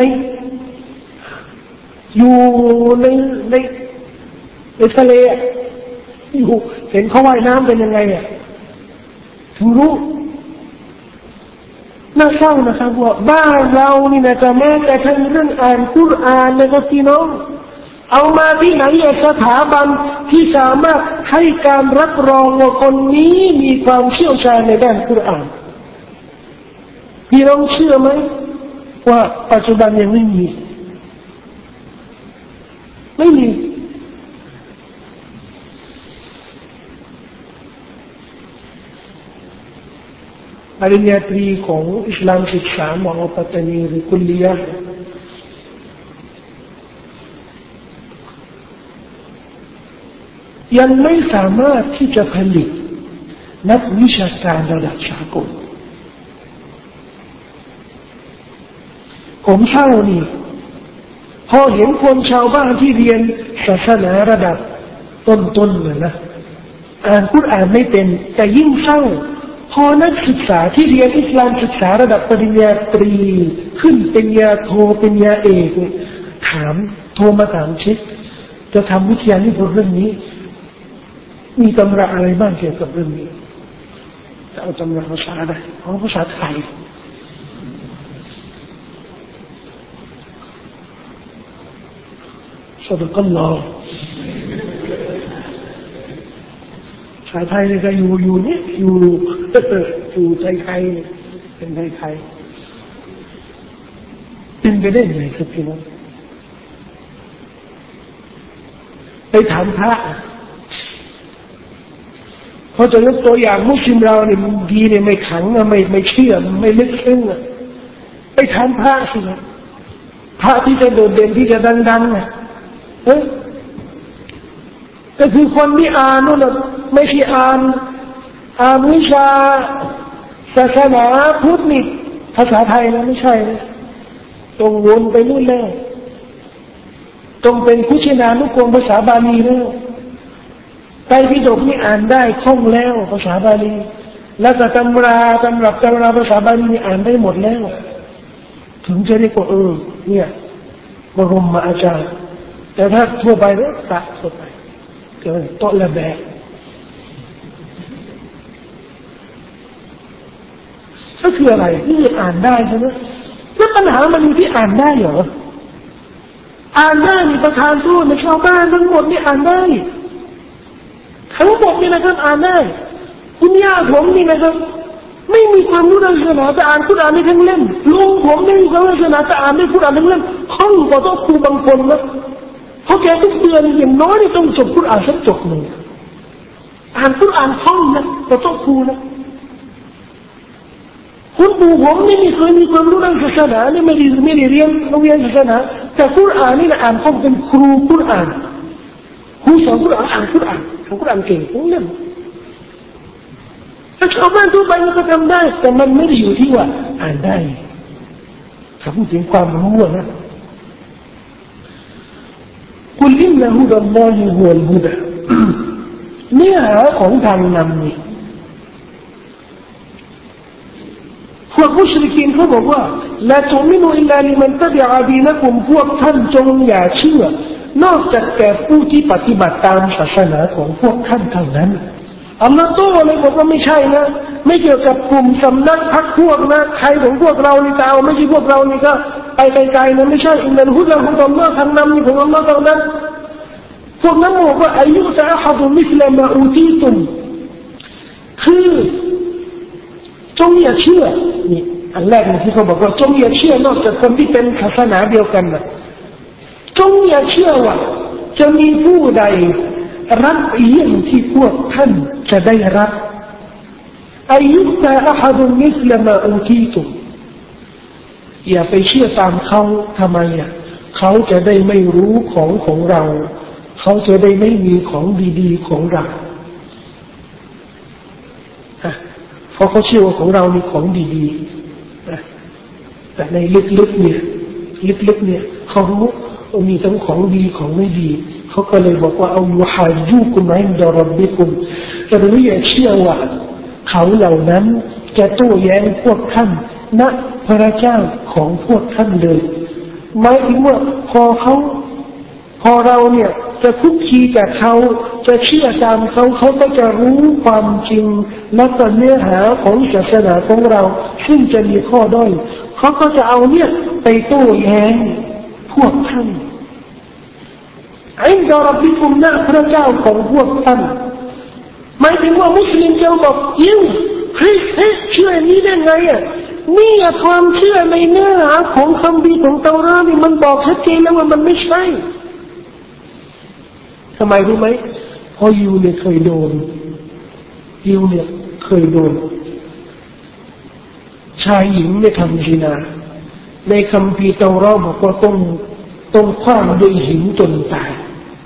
อยู่ในในในทะเลอยู่เห็นเขาว่ายน้ำเป็นยังไงอ่ะถึงรู้น่าเศร้านะครับว่าบ้านเรานี่นะจะแม้แต่ทั้งเรื่องอ่านกุรอานนะครับพี่น้องเอามาที่ไหนสถาบันที่สามารถให้การรับรองว่าคนนี้มีความเชี่ยวชาญในด้านกุรอานพี่น้องเชื่อไหมว่าปัจจุบันยังไม่มีไม่มีปริญญาตรีของอิสลามศึกษามหาปัตตานีหรือคุลลียะห์ยังไม่สามารถที่จะผลิตนักวิชาการระดับสากลผมเช่านี่พอเห็นคนชาวบ้านที่เรียนศาสนาระดับต้นๆเลยนะอ่านกุรอานไม่เป็นแต่ยิ่งเศร้าพอนักศึกษาที่เรียนอิสลามศึกษาระดับปริญญาตรีขึ้นเป็นญาโทเป็นญาเอกถามโทรมาถามเช็คจะทำวิทยานิพนธ์เรื่องนี้มีตำราอะไรบ้างเกี่ยวกับเรื่องนี้จะเอาตำราภาษาได้เอาภาษาไทยสวัสดีครับลอภาษาไทยเนี่ยก็อยู่อยู่นี่อยู่อยู่ไทยไทยเป็นไทยไทยเป็นไปได้ยังไงครับพี่น้องไปถามพระเขาจะยกตัวอย่างมุสลิมเราเนี่ยดีเนี่ยไม่ขังนะไม่ไม่เชื่อไม่ลึกซึ้งอ่ะไปถามพระสิครับพระที่จะโดดเด่นที่จะดังๆนะเออก็คือคนที่อ่านนู่นไม่ใช่อ่านอ่านวิชาศาสนาพุทธนี่ภาษาไทยนะไม่ใช่นะต้องวนไปนู่นแล้วต้องเป็นผู้ชนะนุกรมภาษาบาลีแล้วไตรปิฎกนี่อ่านได้คล่องแล้วภาษาบาลีแล้วก็ตำราตำรับตำราภาษาบาลีนี่อ่านได้หมดแล้วถึงจะเรียกว่าเออเนี่ยบรมอาจารย์แต่ถ้าทั่วไปเนี่ยตะทั่วไปเกิดโตละแบกก็คืออะไรที่อ่านได้ใช่ไหมแล้วปัญหามันอยู่ที่อ่านได้เหรออ่านได้นี่ประธานทูตในชาวบ้านทั้งหมดนี่อ่านได้ทั้งหมดนี่นะครับอ่านได้คุณย่าผมนี่นะครับไม่มีความรู้ด้านศาสนาแต่อ่านกุรอานได้ทั้งเล่มลุงผมไม่มีความรู้ศาสนาแต่อ่านได้กุรอานทั้งเล่มคล่องกว่าโต๊ะครูบางคนนะเพราะแกทุกเดือนอย่างน้อยต้องจบกุรอานสักจบหนึ่งอ่านกุรอานคล่องนะกว่าโต๊ะครูนะคุณปู่ผมนี่ไม่เคยมีความรู้ด้านศาสนานี่ไม่ได้ไม่ได้เรียนโรงเรียนศาสนาแต่กุรอานนี่นะอ่านคล่องเป็นครูกุรอานครูสอนกุรอานอ่านกุรอานอ่านกุรอานเก่งทั้งเล่มถ้าชาวบ้านทั่วไปก็ทำได้แต่มันไม่ได้อยู่ที่ว่าอ่านได้ถ้าพูดถึงความรู้นะกุลอินนะฮุดัลลอฮิฮุวัลฮุดะเนื้อหาของทางนำนี่พวกมุชริกีนเขาบอกว่าละตุมินุอิลลาลิมันตะบิอะดีนะกุมพวกท่านจงอย่าเชื่อนอกจากแก่ผู้ที่ปฏิบัติตามศาสนาของพวกท่านเท่านั้นอัลลอฮฺโต้เลยบอกว่าไม่ใช่นะไม่เกี่ยวกับกลุ่มสำนักพรรคพวกนะใครของพวกเรานี่จะเอาไม่ใช่พวกเรานี่ก็ไปไกลๆนะไม่ใช่อินนัลฮุดะฮุดัลลอฮฺทางนำนี่ของอัลลอฮฺเท่านั้นพวกนั้นบอกว่าอายุจะอะฮัดุมิสลามาอูตีตุมคือจงอย่าเชื่อนี่อันแรกที่เขาบอกว่าจงอย่าเชื่อนอกจากคนที่เป็นศาสนาเดียวกันนะจงอย่าเชื่อว่าจะมีผู้ใดรับเยี่ยงที่พวกท่านจะได้รับอายุตาอะฮัดุมิสลามาอูตีตุมอย่าไปเชื่อตามเขาทำไมอ่ะเขาจะได้ไม่รู้ของของเราเขาจะได้ไม่มีของดีๆของเราเพราะเขาเชื่อว่าของเรามีของดีๆแต่ในลึกๆเนี่ยลึกๆเนี่ยเขารู้ว่ามีทั้งของดีของไม่ดีเขาก็เลยบอกว่าเอายูฮาจูกุมอินดะร็อบบิกุมแต่ไม่อยากเชื่อว่าเขาเหล่านั้นจะโต้แย้งพวกท่านณพระเจ้าของพวกท่านเลยหมายถึงว่าพอเขาพอเราเนี่ยจะคุกคีกับเขาจะเชื่อตามเขาเขาก็จะรู้ความจริงและก็เนื้อหาของศาสนาของเราซึ่งจะมีข้อด้อยเขาก็จะเอาเนี่ยไปโต้แย้งพวกท่านอินดะร็อบบิกุมนะพระเจ้าของพวกท่านหมายถึงว่ามุสลิมจะบอกยิ่งเฮ้ยเฮ้ยเชื่อนี้ได้ไงอ่ะนี่ความเชื่อในเนื้อหาของคัมภีร์ของเตารานี่มันบอกชัดเจนแล้วว่ามันไม่ใช่ทำไมรู้ไหมเพราะยูเนี่ยเคยโดนยูเนี่ยเคยโดนชายหญิงเนี่ยทำซินาในคัมภีร์เตาราบอกว่าต้องต้องคว้างด้วยหินจนตาย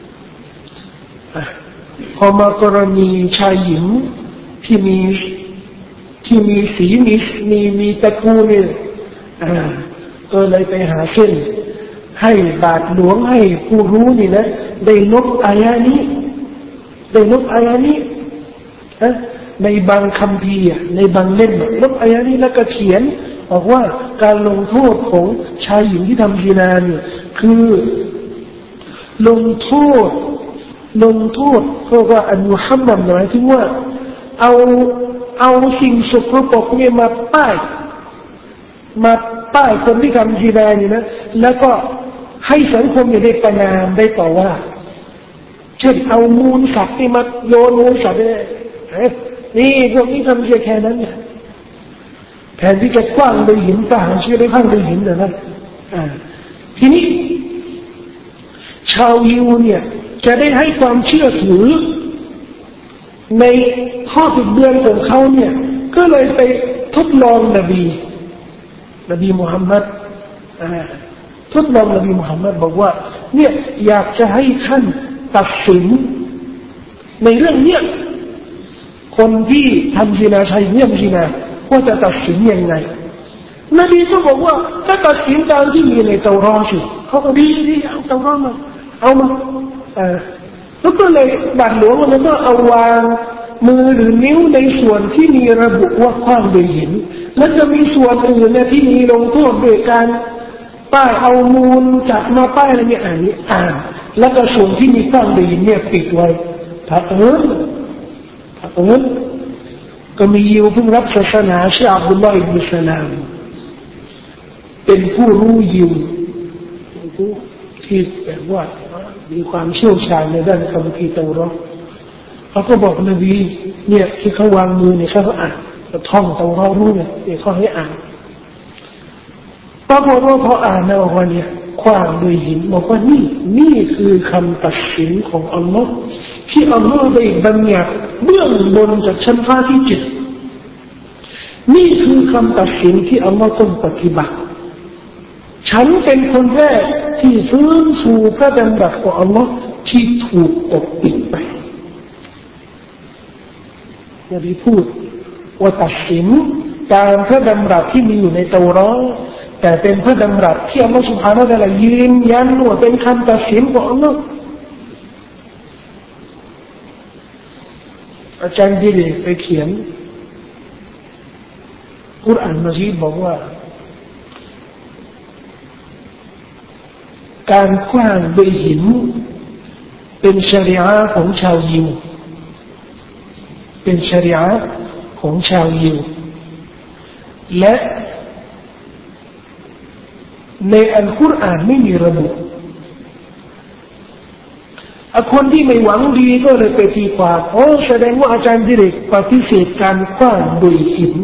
พอมากรณีชายหญิงที่มีที่มีสีมีมีมีตะกูเนี่ยก็เลยไปหาเส้นให้บาทหลวงให้ผู้รู้นี่นะได้ลบอายะนี้ได้ลบอายะนี้ในบางคัมภีร์ในบางเล่มลบอายะนี้แล้วก็เขียนบอกว่าการลงโทษของชายหญิงที่ทำซินาเนี่ยคือลงโทษลงโทษเพราะว่าอันมุฮัมมัดหมายถึงว่าเอาเอาสิ่งสกปรกเนี่ยมาป้ายมาป้ายคนที่ทำซินาเนี่ยนะแล้วก็ให้สังคมเนี่ยได้ประณามได้ต่อว่าเช่นเอามูลสัตว์ที่มาโยนมูลสัตว์เนี่ยนี่พวกนี้ทำเพียงแค่นั้นเนี่ยแทนที่จะกว้างด้วยหินต่างเชื่อได้ข้างด้วยหินแต่นั้นทีนี้ชาวยิวเนี่ยจะได้ให้ความเชื่อถือในข้อผิดเบือนของเขาเนี่ยก็เลยไปทดลองนบีนบีมุฮัมมัดทดลองนบีมุฮัมมัดบอกว่าเนี่ยอยากจะให้ท่านตัดสินในเรื่องเนี้ยคนที่ทำซินาชายเยี่ยมซินาว่าจะตัดสินยังไงนบีก็บอกว่าถ้าตัดสินตามที่มีในเตารอดสิเขาก็ดีดีเอาเตารอดมาเอามาเออแล้วก็เลยบาทหลวงมันก็เอาวางมือหรือนิ้วในส่วนที่มีระบุว่าคว้างโดยหินแล้วจะมีส่วนอื่นเนี่ยที่มีลงโทษโดยการป้ายเอามูลจับมาป้ายอะไรเนี่ยอ่านนี่อ่านแล้วก็ส่วนที่มีคว้างโดยหินเนี่ยปิดไว้ถ้าเอิญถ้าเอิญก็มียิวเพิ่งรับศาสนาชื่ออับดุลลอฮ์อิบนุสลามเป็นผู้รู้ยิวผู้ที่แบบว่ามีความเชี่ยวชาญในด้านคัมภีร์เตารอดเขาก็บอกนบีเนี่ยที่เขาวางมือเนี่ยเขาอ่านท่องเตารอดรู้เนี่ยเนี่ยเขาให้อ่านปรากฏว่าพออ่านแล้ววันเนี่ยคว้างโดยหินบอกว่านี่นี่คือคำตัดสินของอัลลอฮ์ที่อัลลอฮ์ได้บัญญัติเบื้องบนจากชั้นฟ้าที่เจ็ดนี่คือคำตัดสินที่อัลลอฮ์ต้องปฏิบัติฉันเป็นคนแรกที่ฟื้นฟูพระดำรัสของอัลลอฮ์ที่ถูกปกปิดไปนบีพูดว่าตัดสินตามพระดำรัสที่มีอยู่ในเตารอดแต่เป็นพระดำรัสที่อัลลอฮ์ سبحانه และ تعالى ยืนยันว่าเป็นคำตัดสินของอัลลอฮ์อาจารย์ดิเรกไปเขียนกุรอานมัจีดบอกว่าการขว้างด้วยหินเป็นชริอะห์ของชาวยิวเป็นชริอะห์ของชาวยิวและในอัลกุรอานไม่มีระบุคนที่ไม่หวังดีก็เลยไปตีความโอ้แสดงว่าอาจารย์ดิเรกปฏิเสธการขว้างด้วยหิน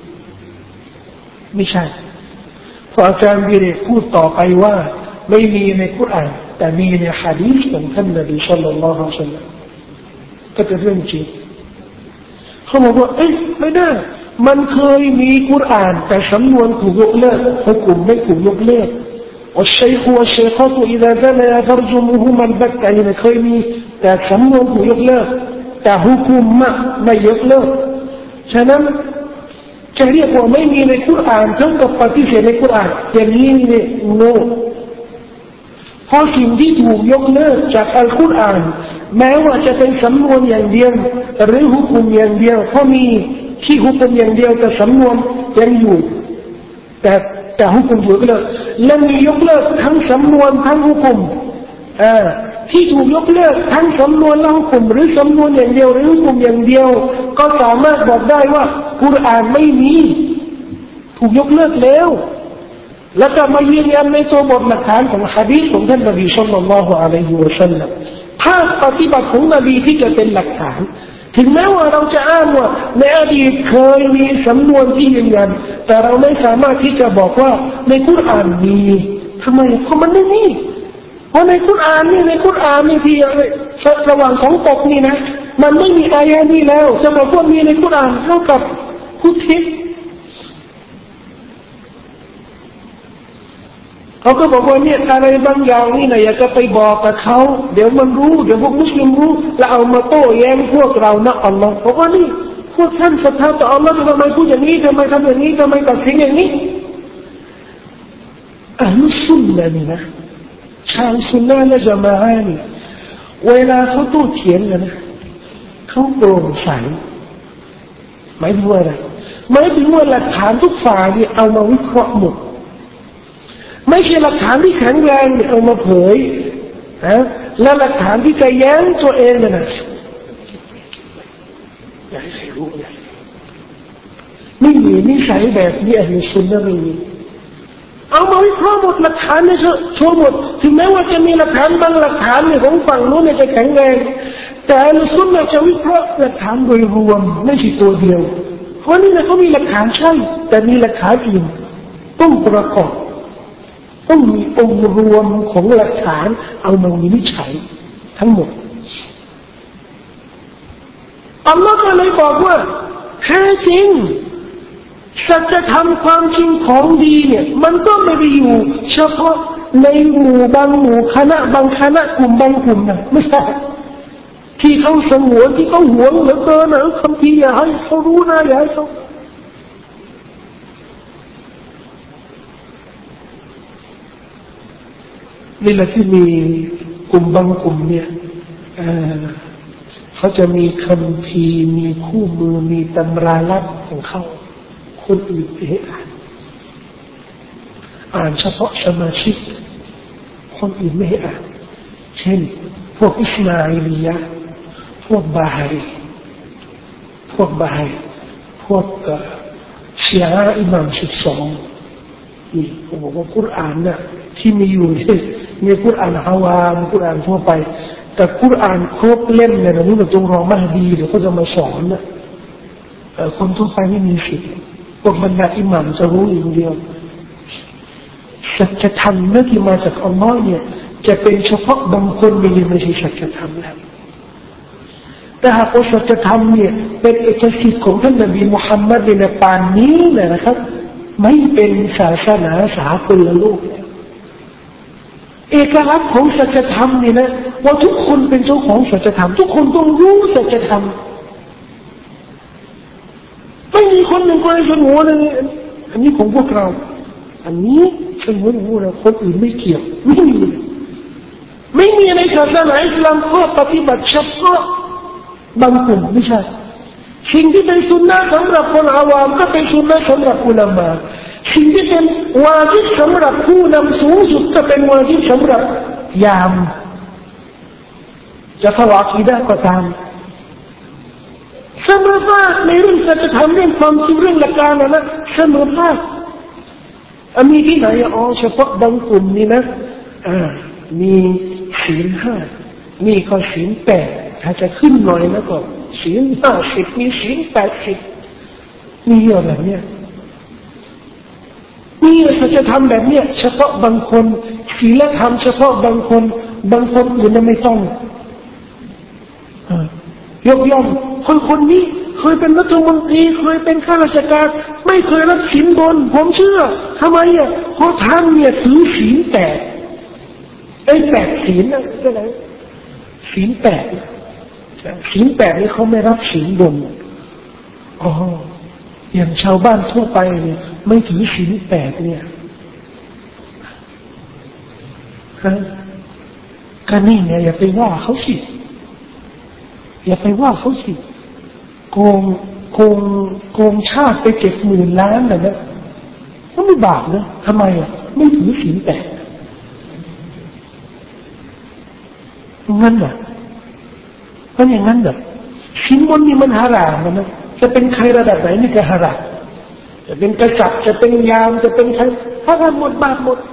ไม่ใช่เพราะอาจารย์ดิเรกพูดต่อไปว่าไม่มีในกุรอานแต่มีในหะดีษของท่านนบีศ็อลลัลลอฮุอะลัยฮิวะซัลลัมก็เป็นเรื่องจริงเขาบอกว่าเอ๊ะไม่ได้มันเคยมีกุรอานแต่สำนวนถูกยกเลิกฮุกมไม่ถูกยกเลิกوالشيخ والشيخات إذا زنيا فرجمهما البتة يعنيเคยมีแต่สำนวนถูกยกเลิกแต่ฮุกมไม่ไม่ยกเลิกฉะนั้นจะเรียกว่าไม่มีในกุรอานทั้งกับปฏิเสธในกุรอานอย่างนี้เนี่ยโง่เพราะสิ่งที่ถูกยกเลิกจากอัลกุรอานแม้ว่าจะเป็นสำนวนอย่างเดียวหรือฮุกมอย่างเดียวเพราะมีที่ฮุกมอย่างเดียวแต่สำนวนยังอยู่แต่แต่ฮุกมถูกยกเลิกและมียกเลิกทั้งสำนวนทั้งฮุกมอ่าที่ถูกยกเลิกทั้งสำนวนและฮุกมหรือสำนวนอย่างเดียวหรือฮุกมอย่างเดียวก็สามารถบอกได้ว่ากุรอานไม่มีถูกยกเลิกแล้วแล้วก็มายืนยันในตัวบทหลักฐานของหะดีษของท่านนบีศ็อลลัลลอฮุอะลัยฮิวะซัลลัมภาพปฏิบัติของนบีที่จะเป็นหลักฐานถึงแม้ว่าเราจะอ้างว่าในอดีตเคยมีสำนวนที่ยืนยันแต่เราไม่สามารถที่จะบอกว่าในกุรอานมีทำไมเพราะมันไม่มีเพราะในกุรอานนี่ในกุรอานนี่ที่ระหว่างของตกนี่นะมันไม่มีอายะนี้แล้วจะบอกว่ามีในกุรอานเท่ากับผู้ทิศเขาก็บอกว่าเนี่ยอะไรบางอย่างนี่นะอยากจะไปบอกกับเขาเดี๋ยวมันรู้เดี๋ยวพวกมุสลิมรู้แล้วเอามาโต้แย้งพวกเรานะอัลลอฮ์บอกว่านี่พวกท่านศรัทธาต่ออัลลอฮ์ทำไมพูดอย่างนี้ทำไมทำอย่างนี้ทำไมตัดสินอย่างนี้อัลลอฮ์สุนนะนี่นะชาวสุนนะและญะมาอะห์นี่เวลาเขาโต้เถียงกันนะเขาโปร่งใสหมายถึงว่าอะไรหมายถึงว่าหลักฐานทุกฝ่ายนี่เอามาวิเคราะห์หมดไม่ใช่หลักฐานที่แข็งแรงเอามาเผยนะและหลักฐานที่จะแย้งตัวเองนะนะอย่าให้ใครรู้เลยไม่มีนิสัยแบบนี้อัลลอฮฺสุนนะไม่มีเอามาวิเคราะห์หมดหลักฐานเนี่ยโชว์หมดถึงแม้ว่าจะมีหลักฐานบางหลักฐานเนี่ยของฝั่งนู้นเนี่ยจะแข็งแรงแต่อัลลอฮฺสุนนะจะวิเคราะห์หลักฐานโดยรวมไม่ใช่ตัวเดียวเพราะนี่นะเขามีหลักฐานใช่แต่มีหลักฐานอื่นต้องประกอบต้องมีองค์รวมของหลักฐานเอามาวินิจฉัยทั้งหมดอัลลอฮฺก็เลยบอกว่าแท้จริงสัจธรรมความจริงของดีเนี่ยมันก็ไม่ได้อยู่เฉพาะในหมู่บางหมู่คณะบางคณะกลุ่มบางกลุ่มนะไม่ใช่ทที่เขาสงวนที่เขาหวงเหลือเกินนะคำพีอย่าให้เขารู้นะอย่าให้เขานี่แหละที่มีกลุ่มบางกลุ่มเนี่ยเขาจะมีคำพีมีคู่มือมีตำราลับของเขาคนอื่นไม่ให้อ่านอ่านเฉพาะสมาชิกคนอื่นไม่ให้อ่านเช่นพวกอิสมาอิลียะพวกบาฮารีพวกบาฮารีพวกชีอะห์อิหม่ามสิบสองนี่ผมบอกว่ากุรอานน่ะที่มีอยู่เนี่ยมีกุรอานฮาวามีกุรอานทั่วไปแต่กุรอานครบเล่มเนี่ยนะนี่มันจงรอมหดีเดี๋ยวเขาจะมาสอนนะคนทั่วไปไม่มีสิทธิ์พวกบรรดาอิหม่ามจะรู้อย่างเดียวสัจธรรมนั่นที่มาจากอัลลอฮ์เนี่ยจะเป็นเฉพาะบางคนไม่ไม่ใช่สัจธรรมแล้วแต่หากว่าสัจธรรมเนี่ยเป็นเอกสิทธิ์ของท่านนบีมุฮัมมัดในปานนี้นะครับไม่เป็นศาสนาสากลโลกเอกลักษณ์ของสัจธรรมนี่นะว่าทุกคนเป็นเจ้าของสัจธรรมทุกคนต้องรู้สัจธรรมไม่มีคนหนึ่งคนสงวนเลยอันนี้ของพวกเราอันนี้สงวนของเราคนอื่นไม่เกี่ยวไม่มีไม่มีในศาสนาอิสลามข้อปฏิบัติเฉพาะบางกลุ่มไม่ใช่สิ่งที่เป็นสุนนะสำหรับคนอาวามก็เป็นสุนนะสำหรับอุลามะสิ่งที่เป็นวาญิบสำหรับผู้นำสูงสุดก็เป็นวาญิบสำหรับยามจะถวายกีดะก็ตามสมรภาพในเรื่องสัจธรรมเรื่องความจริงเรื่องหลักการนะสมรภาพมีที่ไหนอ๋อเฉพาะบางกลุ่มนี่นะอ่ามีศีลห้ามีข้อศีลแปดถ้าจะขึ้นหน่อยนะก็ศีลห้าสิบมีศีลแปดสิบมีเยอะแบบเนี้ยมีสัจธรรมแบบเนี้ยเฉพาะบางคนศีลธรรมเฉพาะบางคนบางคนอื่นไม่ต้องยกย่องคนคนนี้เคยเป็นรัฐมนตรีเคยเป็นข้าราชการไม่เคยรับศีลบนผมเชื่อทำไมอ่ะเพราะท่านเนี่ยถือศีลแปดไอ้แปดศีลนะก็ไหนศีลแปดศีลแปดนี่เขาไม่รับศีลบนอ๋ออย่างชาวบ้านทั่วไปเนี่ยไม่ถือศีลแปดเนี่ยฮะก็นี่ไงอย่าไปว่าเขาสิอย่าไปว่าเขาสิโกงโกงโกงชาติไปเจ็ดหมื่นล้านนะนะก็ไม่บาปนะทำไมอ่ะไม่ถือศีลแปดงั้นน่ะก็อย่างนั้นน่ะศีลบนนี่มันฮารามนะจะเป็นใครระดับไหนนี่ก็ฮารามจะเป็นกษัตริย์จะเป็นยามจะเป็นใครฮารามหมดบาปหมด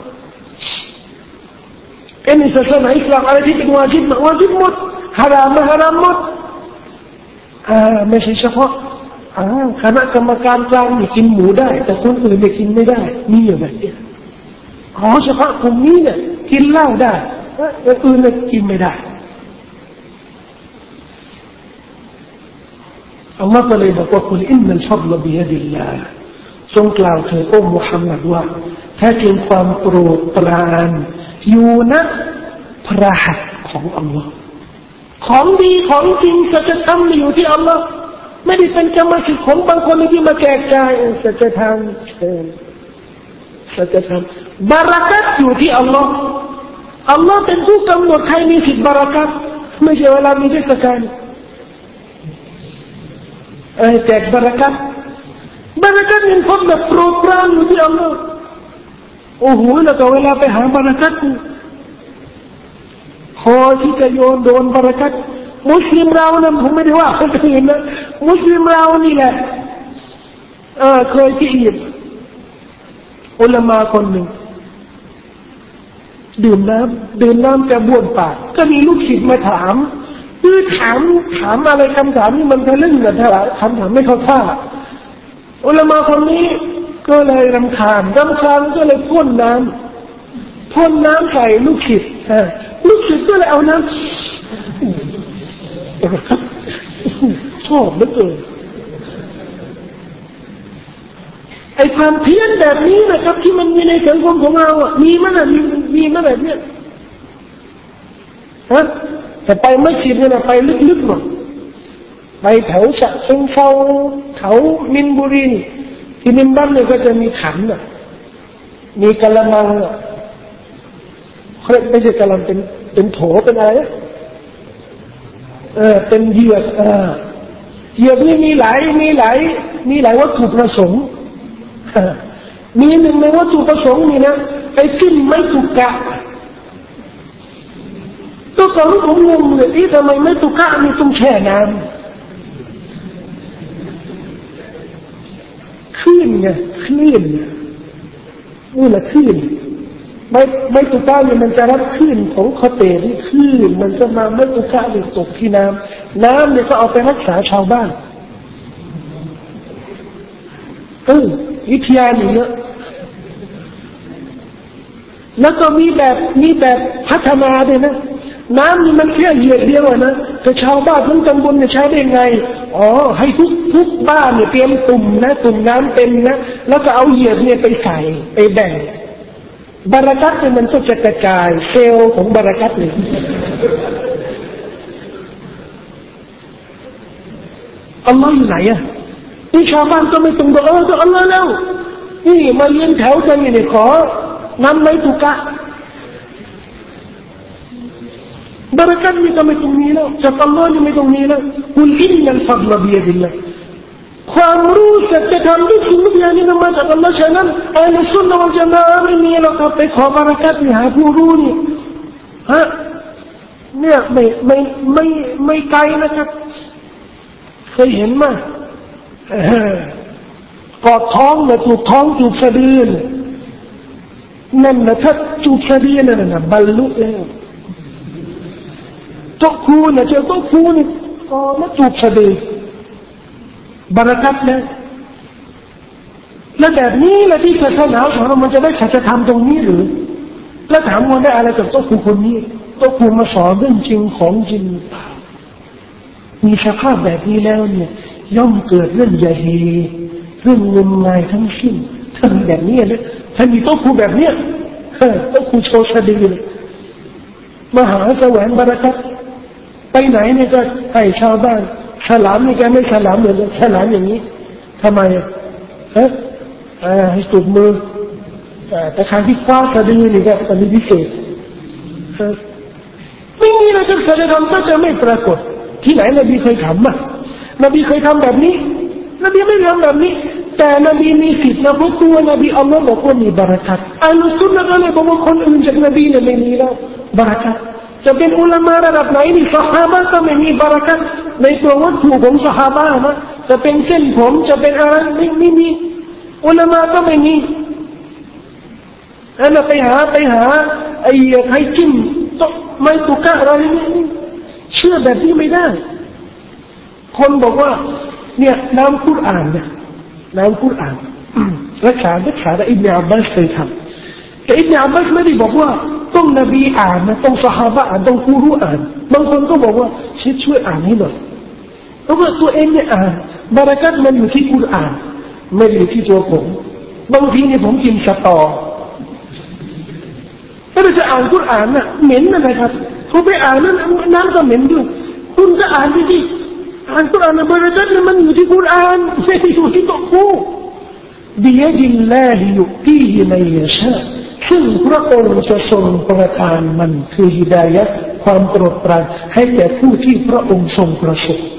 เอ็นศาสนาอิสลามอะไรที่เป็นวาญิบวาญิบหมดฮารามฮารามหมดอ่าไม่ใช่เฉพาะอ่าคณะกรรมการกลางนี่กินหมูได้แต่คนอื่นเนี่ยกินไม่ได้มีอยู่แบบนี้อ๋อเฉพาะกลุ่มนี้เนี่ยกินเหล้าได้แต่อื่นเนี่ยกินไม่ได้อัลลอฮฺก็เลยบอกว่าคุณอินนัลฟัฎลบิยดิลลาห์ทรงกล่าวถึงองค์มุฮัมมัดว่าแท้จริงความโปรดปรานอยู่ณพระหัตถ์ของอัลลอฮฺของดีของจริงสัจธรรมอยู่ที่อัลลอฮฺไม่ได้เป็นกรรมสิทธิ์ของบางคนที่มาแจกจ่ายสัจธรรมสัจธรรมบารักัตอยู่ที่อัลลอฮฺอัลลอฮฺเป็นผู้กำหนดใครมีสิทธิ์บารักัตไม่ใช่เวลามีเทศกาลเออแจกบารักัตบารักัตเป็นคนแบบโปรดปรานอยู่ที่อัลลอฮฺโอ้โหแล้วก็เวลาไปหาบารักัตพอที่จะโยนโดนบารักัตมุสลิมเรานะผมไม่ได้ว่าคนอื่นนะมุสลิมเรานี่แหละเออเคยที่อียิปต์อุลามะคนหนึ่งดื่มน้ำดื่มน้ำจะบ้วนปากก็มีลูกศิษย์มาถามคือถามถามอะไรคำถามนี่มันทะลึ่งนะคำถามไม่เข้าท่าอุลามะคนนี้ก็เลยรำคาญรำคาญก็เลยพ่นน้ำพ่นน้ำใส่ลูกศิษย์ลูกศิษย์ก็เลยเอาน้ำชอบเหลือเกินไอ้ความเพี้ยนแบบนี้นะครับที่มันมีในสังคมของเราอ่ะมีมั้ยมีมีมั้ยแบบเนี้ยฮะแต่ไปมัสยิดเนี่ยไปลึกๆหน่อยไปแถวฉะเชิงเทราแถวมินบุรีที่มินบันเนี่ยก็จะมีขันอ่ะมีกะละมังอ่ะเขาไม่ใช่กะละมังเป็นเป็นโถเป็นอะไรเออเป็นเหยือกเออเหยือกนี่มีหลายมีหลายมีหลายวัตถุประสงค์มีหนึ่งในวัตถุประสงค์นี่นะไอ้จิ้มไม้ตุกะตัวก่อนผมงงเลยที่ทำไมไม้ตุกะมีต้องแช่น้ำคลื่นไงคลื่นนี่แหละคลื่นไม้ไม้ตุกะเนี่ยมันจะรับคลื่นของคาเตนี่คลื่นมันจะมาไม้ตุกะเนี่ยตกที่น้ำน้ำเนี่ยก็เอาไปรักษาชาวบ้านเออวิทยาเนี่ยเยอะแล้วก็มีแบบมีแบบพัฒนาด้วยนะน้ำนี่มันแค่เหยียดเดียวนะแต่ชาวบ้านทั้งตำบลเนี่ยใช้ได้ไงอ๋อให้ทุกทุกบ้านเนี่ยเตรียมตุ่มนะตุ่มน้ำเต็มนะแล้วก็เอาเหยียดเนี่ยไปใส่ไปแบ่งบารักัตเนี่ยมันก็จะกระจายเซลล์ของบารักัตเนี่ยอัลลอฮ์อยู่ไหนอ่ะนี่ชาวบ้านก็ไม่ต้องบอกเออก็อัลลอฮ์แล้วนี่มาเลี้ยงแถวกันนี่ขอนำไม้ตุกะบารักัตนี่ก็ไม่ตรงนี้แล้วจากอัลลอฮ์นี่ไม่ตรงนี้แล้วกุลอินนัลฟัฎลบิยดิลลาห์ความรู้สัจธรรมที่สิ่งที่นี่มาจากอัลลอฮ์ฉะนั้นอัลซุนนะวัลญะมาอะห์ไม่มีแล้วก็ไปขอบารักัตนี่หาผู้รู้นี่ฮะเนี่ยไม่ไม่ไม่ไม่ไกลนะครับเคยเห็นมั้ยกอดท้องเนี่ยจูบท้องจูบสะดือนั่นนะถ้าจูบสะดือนั่นน่ะบรรลุแล้วโต๊ะครูเนี่ยเจอโต๊ะครูนี่ก็มาจูบสะดือบารักัตนะแล้วแบบนี้แหละที่ศาสนาของเรามันจะได้สัจธรรมตรงนี้หรือแล้วถามว่าได้อะไรจากโต๊ะครูคนนี้โต๊ะครูมาสอนเรื่องจริงของจริงมีสภาพแบบนี้แล้วเนี่ยย่อมเกิดเรื่องใหญ่เรื่องงมงายทั้งสิ้นถ้ามีแบบนี้เลยถ้ามีโต๊ะครูแบบเนี้ยเฮ้ยโต๊ะครูโชว์สะดือเลยมหาแสวงบารักัตไปไหนเนี่ยก็ให้ชาวบ้านฉลามนี่แกไม่ฉลามเหมือนฉลามอย่างนี้ทำไมฮะให้จุดมือแต่ครั้งที่คว้าสะดือนี่ก็เป็นพิเศษไม่มีอะไรจะสัจธรรมก็จะไม่ปรากฏที่ไหนนบีเคยทำอ่ะนบีเคยทำแบบนี้นบีไม่ทำแบบนี้แต่นบีมีสิทธิ์นะเพราะตัวนบีอัลลอฮ์บอกว่ามีบารักัตอัลลอฮ์สุนนะก็เลยบอกว่าคนอื่นจากนบีเนี่ยไม่มีแล้วบารักัตจะเป็นอุลามะระดับไหนนี่ซอฮาบะก็ไม่มีบารักัตในตัววัตถุของซอฮาบะนะจะเป็นเส้นผมจะเป็นอะไรไม่ไม่มีอุลามะก็ไม่มีอันนั้นไปหาไปหาไอ้ใครจิ้มไม่ตุกะอะไรนี่เชื่อแบบนี้ไม่ได้คนบอกว่าเนี่ยน้ำกุรอานเนี่ยน้ำกุรอานรักษารักษาแต่อิบนาอับบาสเคยทำแต่อิบนาอับบาสไม่ได้บอกว่าต้องนบีอ่านนะต้องซอฮาบะอ่านต้องกูรู้อ่านบางคนก็บอกว่าช่วยช่วยอ่านให้หน่อยเพราะว่าตัวเองเนี่ยอ่านบารักัตมันอยู่ที่กุรอานไม่อยู่ที่ตัวผมบางทีเนี่ยผมกินสตอถ้าเราจะอ่านกุรอานน่ะเหม็นนะครับพอไปอ่านนั้นน้ำก็เหม็นด้วยคุณก็อ่านไปดิอ่านกุรอานบารักัตมันอยู่ที่กุรอานไม่ได้อยู่ที่ตัวกูบิยดิลลาฮิยุตีฮิมันยะชาซึ่งพระองค์จะทรงประทานมันคือฮิดายะห์ความโปรดปรานให้แก่ผู้ที่พระองค์ทรงประสงค์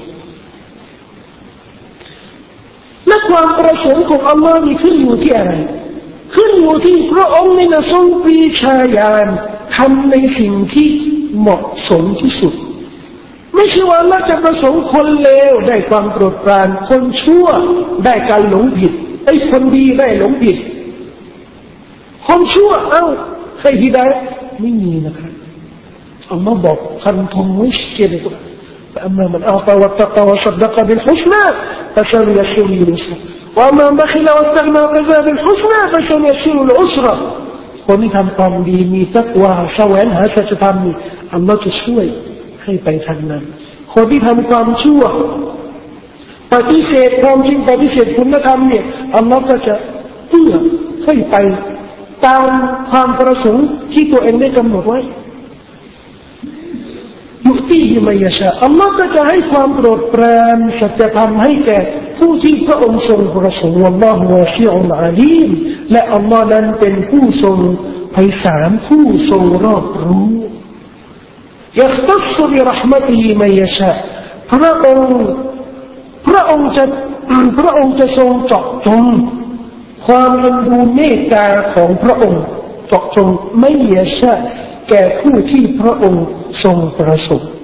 และความประสงค์ของอัลลอฮ์นี่ขึ้นอยู่ที่อะไรขึ้นอยู่ที่พระองค์นี่นะทรงปรีชาญาณทำในสิ่งที่เหมาะสมที่สุดไม่ใช่ว่าเราจะประสงค์คนเลวได้ความโปรดปรานคนชั่วได้การหลงผิดไอ้คนดีได้หลงผิดคนชั่วเอ้าใครฮิดายะห์ไม่มีนะครับอัลลอฮ์บอกคันทงไว้เช่นนี้فأما من أعطى واتقى وصدق بالحسنى فسنيسره لليسرى وأما من بخل واستغنى وكذب بالحسنى فسنيسره للعسرى คนที่ทำความดีมีตักวาแสวงหาสัจธรรมนี่อัลลอฮ์จะช่วยให้ไปทางนั้นคนที่ทำความชั่วปฏิเสธความจริงปฏิเสธคุณธรรมเนี่ยอัลลอฮ์ก็จะเอื้อให้ไปตามความประสงค์ที่ตัวเองได้กำหนดไว้ยุยุติฮิมัยชาอัลลอฮ์ก็จะให้ความโปรดปรานสัจธรรมให้แก่ผู้ที่พระองค์ทรงประสงค์อัลลอฮฺวะซิอุลอาลีมและอัลลอฮ์นั้นเป็นผู้ทรงไพศาลผู้ทรงรอบรู้ยัคตัศบิเราะห์มะติฮิมัยชาพระองค์พระองค์จะพระองค์จะทรงเจาะจงความเอ็นดูเมตตาของพระองค์เจาะจงไม่ยชาแก่ผู้ที่พระองค์ทรงประสงค์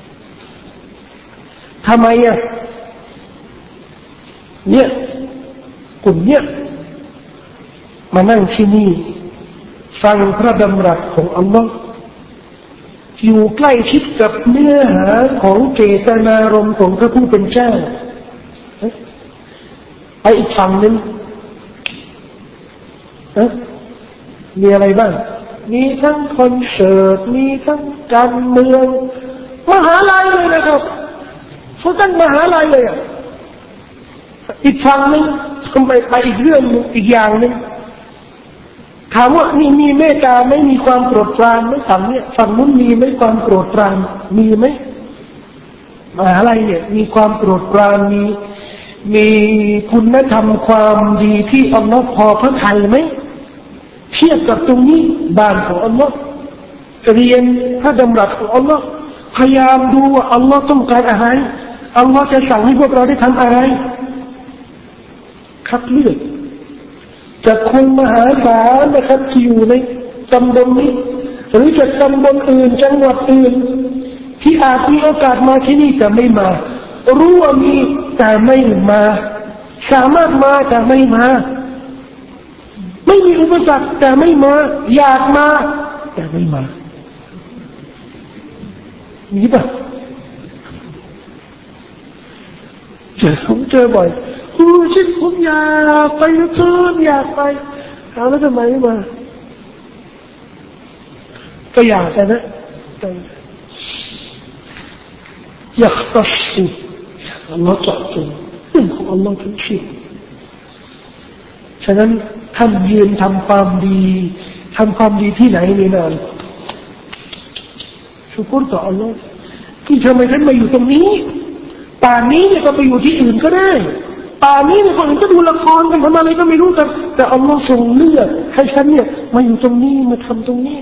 ทำไมอ่ะเนี่ยกลุ่มเนี่ยมานั่งที่นี่ฟังพระดำรัสของอัลลอฮ์อยู่ใกล้ชิดกับเนื้อหาของเจตนารมณ์ของพระผู้เป็นเจ้าไปอีกฝั่งหนึ่งมีอะไรบ้างมีทั้งคอนเสิร์ตมีทั้งการเมืองมหาลัยเลยนะครับเขาตั้งมหาลัยเลยอ่ะอีกฝั่งหนึ่งก็ไปไปอีกเรื่องนึงอีกอย่างหนึ่งถามว่านี่มีเมตตาไม่มีความโปรดปรานไหมฝั่งเนี้ยฝั่งนู้นมีไหมความโปรดปรานมีไหมมหาลัยเนี่ยมีความโปรดปรานมีมีคุณธรรมความดีที่อัลลอฮ์พอพระทัยไหมเทียบกับตรงนี้บ้านของอัลลอฮ์เรียนพระดำรัสของอัลลอฮ์พยายามดูว่าอัลลอฮ์ต้องการอะไรอัลลอฮ์จะสั่งให้พวกเราได้ทำอะไรคัดเลือกจากคนมหาศาลนะครับที่อยู่ในตำบลนี้หรือจากตำบลอื่นจังหวัดอื่นที่อาจมีโอกาสมาที่นี่แต่ไม่มารู้ว่ามีแต่ไม่มาสามารถมาแต่ไม่มาไม่มีอุปสรรคแต่ไม่มาอยากมาแต่ไม่มามีป่ะเจอผมเจอบ่อยโอ้ชิดผมอยากไปนะเพื่อนอยากไปเอาแล้วทำไมไม่มาก็อยากแต่นะอยากตัดสินอัลลอฮ์จัดจงเรื่องของอัลลอฮ์ทั้งสิ้นฉะนั้นท่านยืนทำความดีทำความดีที่ไหนนี่นานชุกรต่ออัลลอฮ์ที่ทำไมท่านมาอยู่ตรงนี้ป่านนี้เนี่ยก็ไปอยู่ที่อื่นก็ได้ป่านนี้เนี่ยคนอื่นก็ดูละครกันทำอะไรก็ไม่รู้แต่แต่อัลลอฮ์ทรงเลือกให้ฉันเนี่ยมาอยู่ตรงนี้มาทำตรงนี้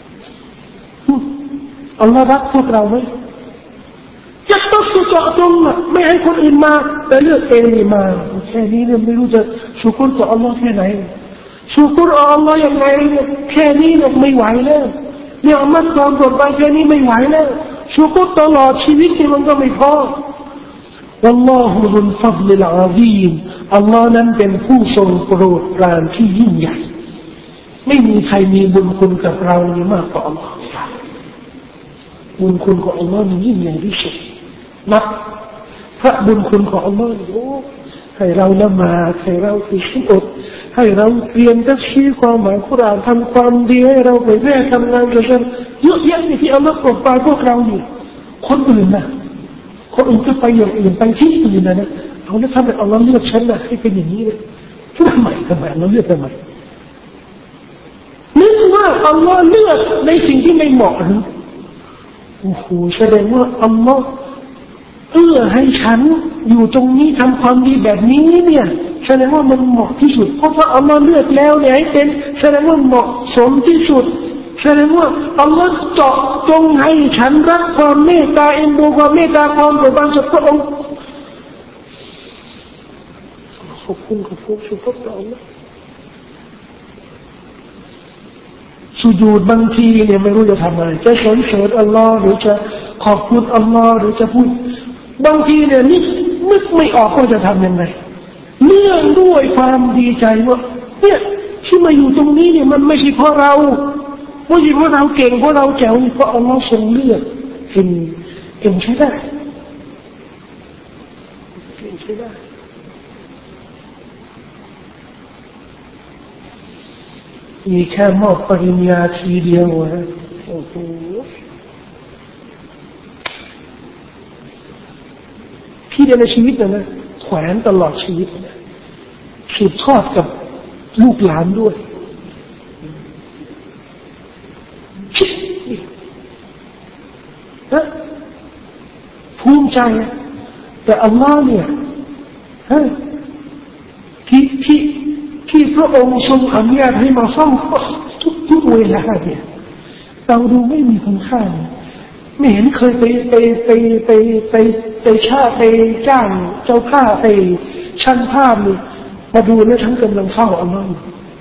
อัลลอฮ์รักพวกเราไหมจะต้องเจาะจงไม่ให้คนอื่นมาแต่เลือกเองมาแค่นี้เนี่ยไม่รู้จะชุกรต่ออัลลอฮ์แค่ไหนชุกรต่ออัลลอฮ์ยังไงเนี่ยแค่นี้เนี่ยไม่ไหวแล้วเนี่ยอัลลอฮ์ความโปรดปรานแค่นี้ไม่ไหวแล้วชุกรตลอดชีวิตที่มันก็ไม่พอวัลลอฮุซุลฟัฎลิลอาซีมอัลลอฮ์นั้นเป็นผู้ทรงโปรดปรานที่ยิ่งใหญ่ไม่มีใครมีบุญคุณกับเรานี่มากกว่าอัลลอฮ์บุญคุณของอัลลอฮ์นี่ยิ่งใหญ่ที่สุดนับพระบุญคุณของอัลลอฮ์โอ้ให้เราละหมาดให้เราถือศีลอดให้เราเรียนตัฟซีรความหมายกุรอานทำความดีให้เราไปแพร่ทำงานกันเยอะแยะที่อัลลอฮ์โปรดปรานพวกเราอยู่คนอื่นนะคนอื่นก็ไปอย่างอื่นไปที่อื่นนะนะเอาแล้วทำไมอัลลอฮ์เลือกฉันนะให้เป็นอย่างนี้เลยทำไมทำไมอัลลอฮ์เลือกทำไมนึกว่าอัลลอฮ์เลือกในสิ่งที่ไม่เหมาะหรือโอ้โหแสดงว่าอัลลอฮ์เอื้อให้ฉันอยู่ตรงนี้ทำความดีแบบนี้เนี่ยแสดงว่ามันเหมาะที่สุดเพราะว่าอัลลอฮ์เลือกแล้วเนี่ยให้เป็นแสดงว่าเหมาะสมที่สุดแสดงว่าอัลลอฮ์เจาะจงให้ฉันรักความเมตตาเอ็นดูความเมตตาความโปรดปรานจากพระองค์ขอบคุณขอบคุณชุกรต่ออัลลอฮ์สุญูดบางทีเนี่ยไม่รู้จะทำอะไรจะสรรเสริญอัลลอฮ์หรือจะขอบคุณอัลลอฮ์หรือจะพูดบางทีเนี่ยนึกนึกไม่ออกว่าจะทำยังไงเนื่องด้วยความดีใจว่าเนี่ยที่มาอยู่ตรงนี้เนี่ยมันไม่ใช่เพราะเราไม่ใช่เพราะเราเก่งเพราะเราแจ๋วเพราะอัลลอฮ์ทรงเลือกเองเองใช่ได้เองใช่ได้มีแค่มอบปริญญาทีเดียวนะโอ้โหที่เดียวในชีวิตนะนะแขวนตลอดชีวิตนะสืบทอดกับลูกหลานด้วยนะภูมิใจแต่อัลลอฮ์เนี่ยฮะที่ที่ที่พระองค์ทรงอนุญาตให้มาเฝ้าทุกทุกเวลาเนี่ยเราดูไม่มีคุณค่าไม่เห็นเคยไปไปไปไปไปไปชาไปจ้างเจ้าภาพไปช่างภาพนี่มาดูแล้วฉันกำลังเฝ้าอัลลอฮ์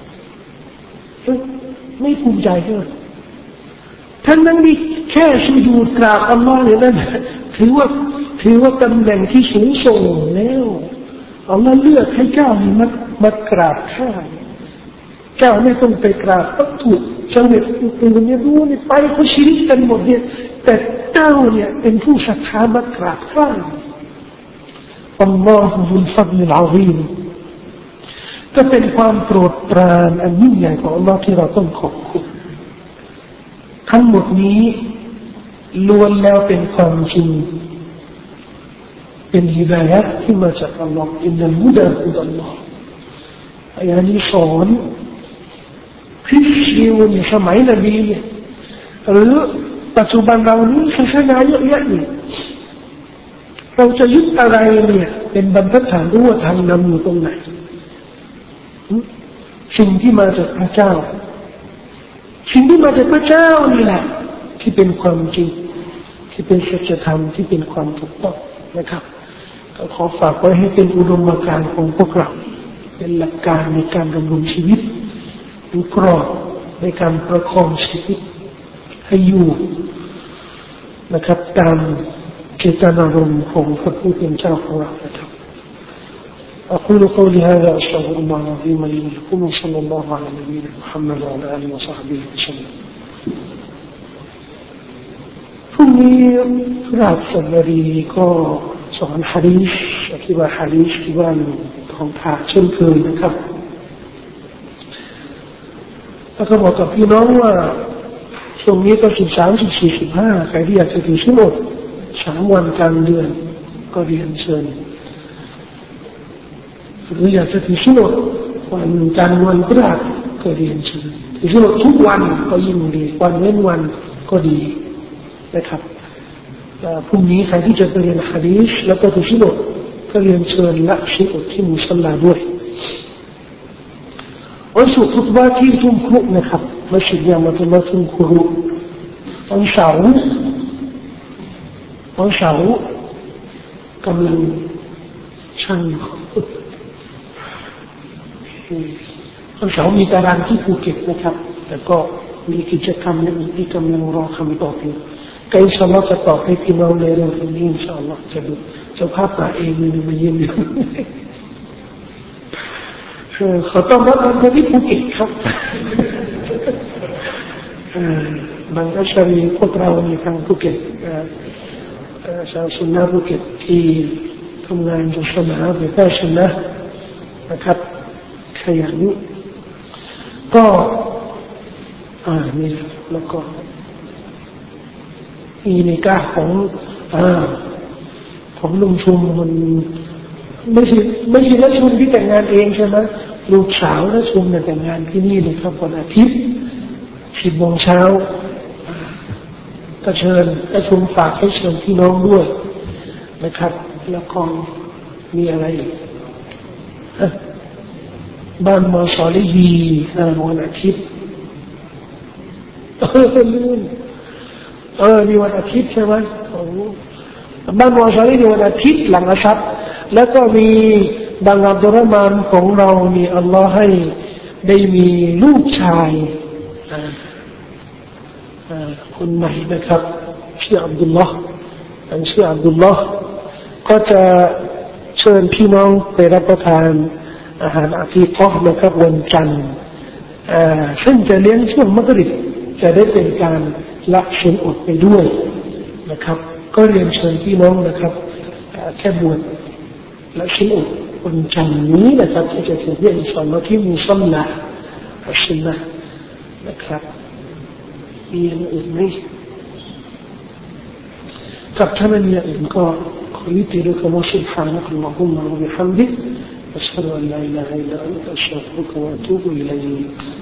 ไม่ภูมิใจเลยทั้งนั้นนี่แค่สุญูดกราบอัลลอฮ์เนี่ยนั่นถือว่าถือว่าตำแหน่งที่สูงส่งแล้วอัลลอฮ์เลือกให้เจ้านี่มามากราบข้าเจ้าไม่ต้องไปกราบวัตถุเจ้าเนี่ยอื่นเนี่ยรู้นี่ไปเขาชีริกกันหมดเนี่ยแต่เจ้าเนี่ยเป็นผู้ศรัทธามากราบข้าอัลลอฮฺซุลฟัดลิลอาซีมก็เป็นความโปรดปรานอันยิ่งใหญ่ของอัลลอฮ์ที่เราต้องขอบคุณทั้งหมดนี้ล้วนแล้วเป็นความจริงเป็นฮิดายะห์ที่มาจากอัลลอฮ์อินนัลฮุดาฮุดัลลอฮ์อายะนี้สอนคริสเตียนในสมัยนบีเนี่ยหรือปัจจุบันเรานี้ศาสนาเยอะแยะนี่เราจะยึดอะไรเนี่ยเป็นบรรทัดฐานรู้ว่าทางนำอยู่ตรงไหนสิ่งที่มาจากพระเจ้าสิ่งที่มาจากพระเจ้านี่แหละที่เป็นความจริงที่เป็นสัจธรรมที่เป็นความถูกต้องนะครับก็ขอฝากไว้ให้เป็นอุดมการณ์ของพวกเราเป็นหลักการในการดำรงชีวิตเป็นกรอบในการประคองชีวิตให้อยู่นะครับตามเจตนารมณ์ของพระผู้เป็นเจ้าของเรานะครับأقول قولي هذا أستغفر الله العظيم لي ولكم وصلى الله على نبينا محمد وعلى آله وصحبه وسلم พรุ่งนี้ราชสมรีก็สอนหะดีษอธิบายหะดีษที่บ้านของพระเช่นเคยนะครับแล้วก็บอกกับพี่น้องว่าช่วงนี้ก็สิบสามสิบสี่สิบห้าใครที่อยากจะถือศีลอดสามวันกลางเดือนก็เรียนเชิญหรืออยากจะถือศีลอดวันจันทร์วันพฤหัสก็เรียนเชิญถือศีลอดทุกวันก็ยิ่งดีวันเว้นวันก็ดีนะครับพรุ่งนี้ใครที่จะไปเรียนหะดีษแล้วก็ถือศีลอดก็เรียนเชิญละศีลอดที่มุศลลาด้วยวันศุกร์คุตบะที่ทุ่มครุนะครับมัสยิดยามัตุลลอฮ์ทุ่มครุวันเสาร์วันเสาร์กำลังช่างวันเสาร์มีตารางที่ภูเก็ตนะครับแต่ก็มีกิจกรรมอื่นที่กำลังรอคำตอบอยู่ก็อินชาอัลลอฮ์จะตอบให้พี่น้องในเรื่องนี้อินชาอัลลอฮ์จะดูเจ้าภาพมาเองมาเยี่ยมอยู่ขอต้อนรับท่านที่ภูเก็ตครับบางอาชารีพวกเราในทางภูเก็ตชาวสุนนะภูเก็ตที่ทำงานศาสนาเผยแพร่สุนนะนะครับขยันก็อ่านี่แล้วก็มีในกาของอ่าของลุงชุมมันไม่ใช่ไม่ใช่นักชุมที่แต่งงานเองใช่ไหมลูกสาวนักชุมเนี่ยแต่งงานที่นี่เลยครับวันอาทิตย์สิบโมงเช้าก็เชิญนักชุมฝากให้เชิญพี่น้องด้วยนะครับแล้วก็มีอะไรบ้านมอสอลิฮีวันอาทิตย์เออลืมเออมีวันอาทิตย์ใช่ไหมของบ้านมอสอลิฮีวันอาทิตย์หลังอาชับแล้วก็มีบางอับดุลรหมานของเรานี่อัลลอฮ์ให้ได้มีลูกชายคนใหม่นะครับชื่ออับดุลลอฮ์อันชื่ออับดุลลอฮ์ก็จะเชิญพี่น้องไปรับประทานอาหารอากีกอห์นะครับวันจันทร์ซึ่งจะเลี้ยงช่วงมักริบจะได้เป็นการละศีลอดไปด้วยนะครับก็เรียนเชิญพี่น้องนะครับแค่บวชและศีลอดวันจันทร์นี้นะครับที่จะถึงเดือนสองที่มุศลลาอัชนะนะครับมีอย่างอื่นไหมกับท่านมีอย่างอื่นก็ขอยุติด้วยคำว่า سبحانك اللهم وبحمدك أشهد أن لا إله إلا أنت أستغفرك وأتوب إليك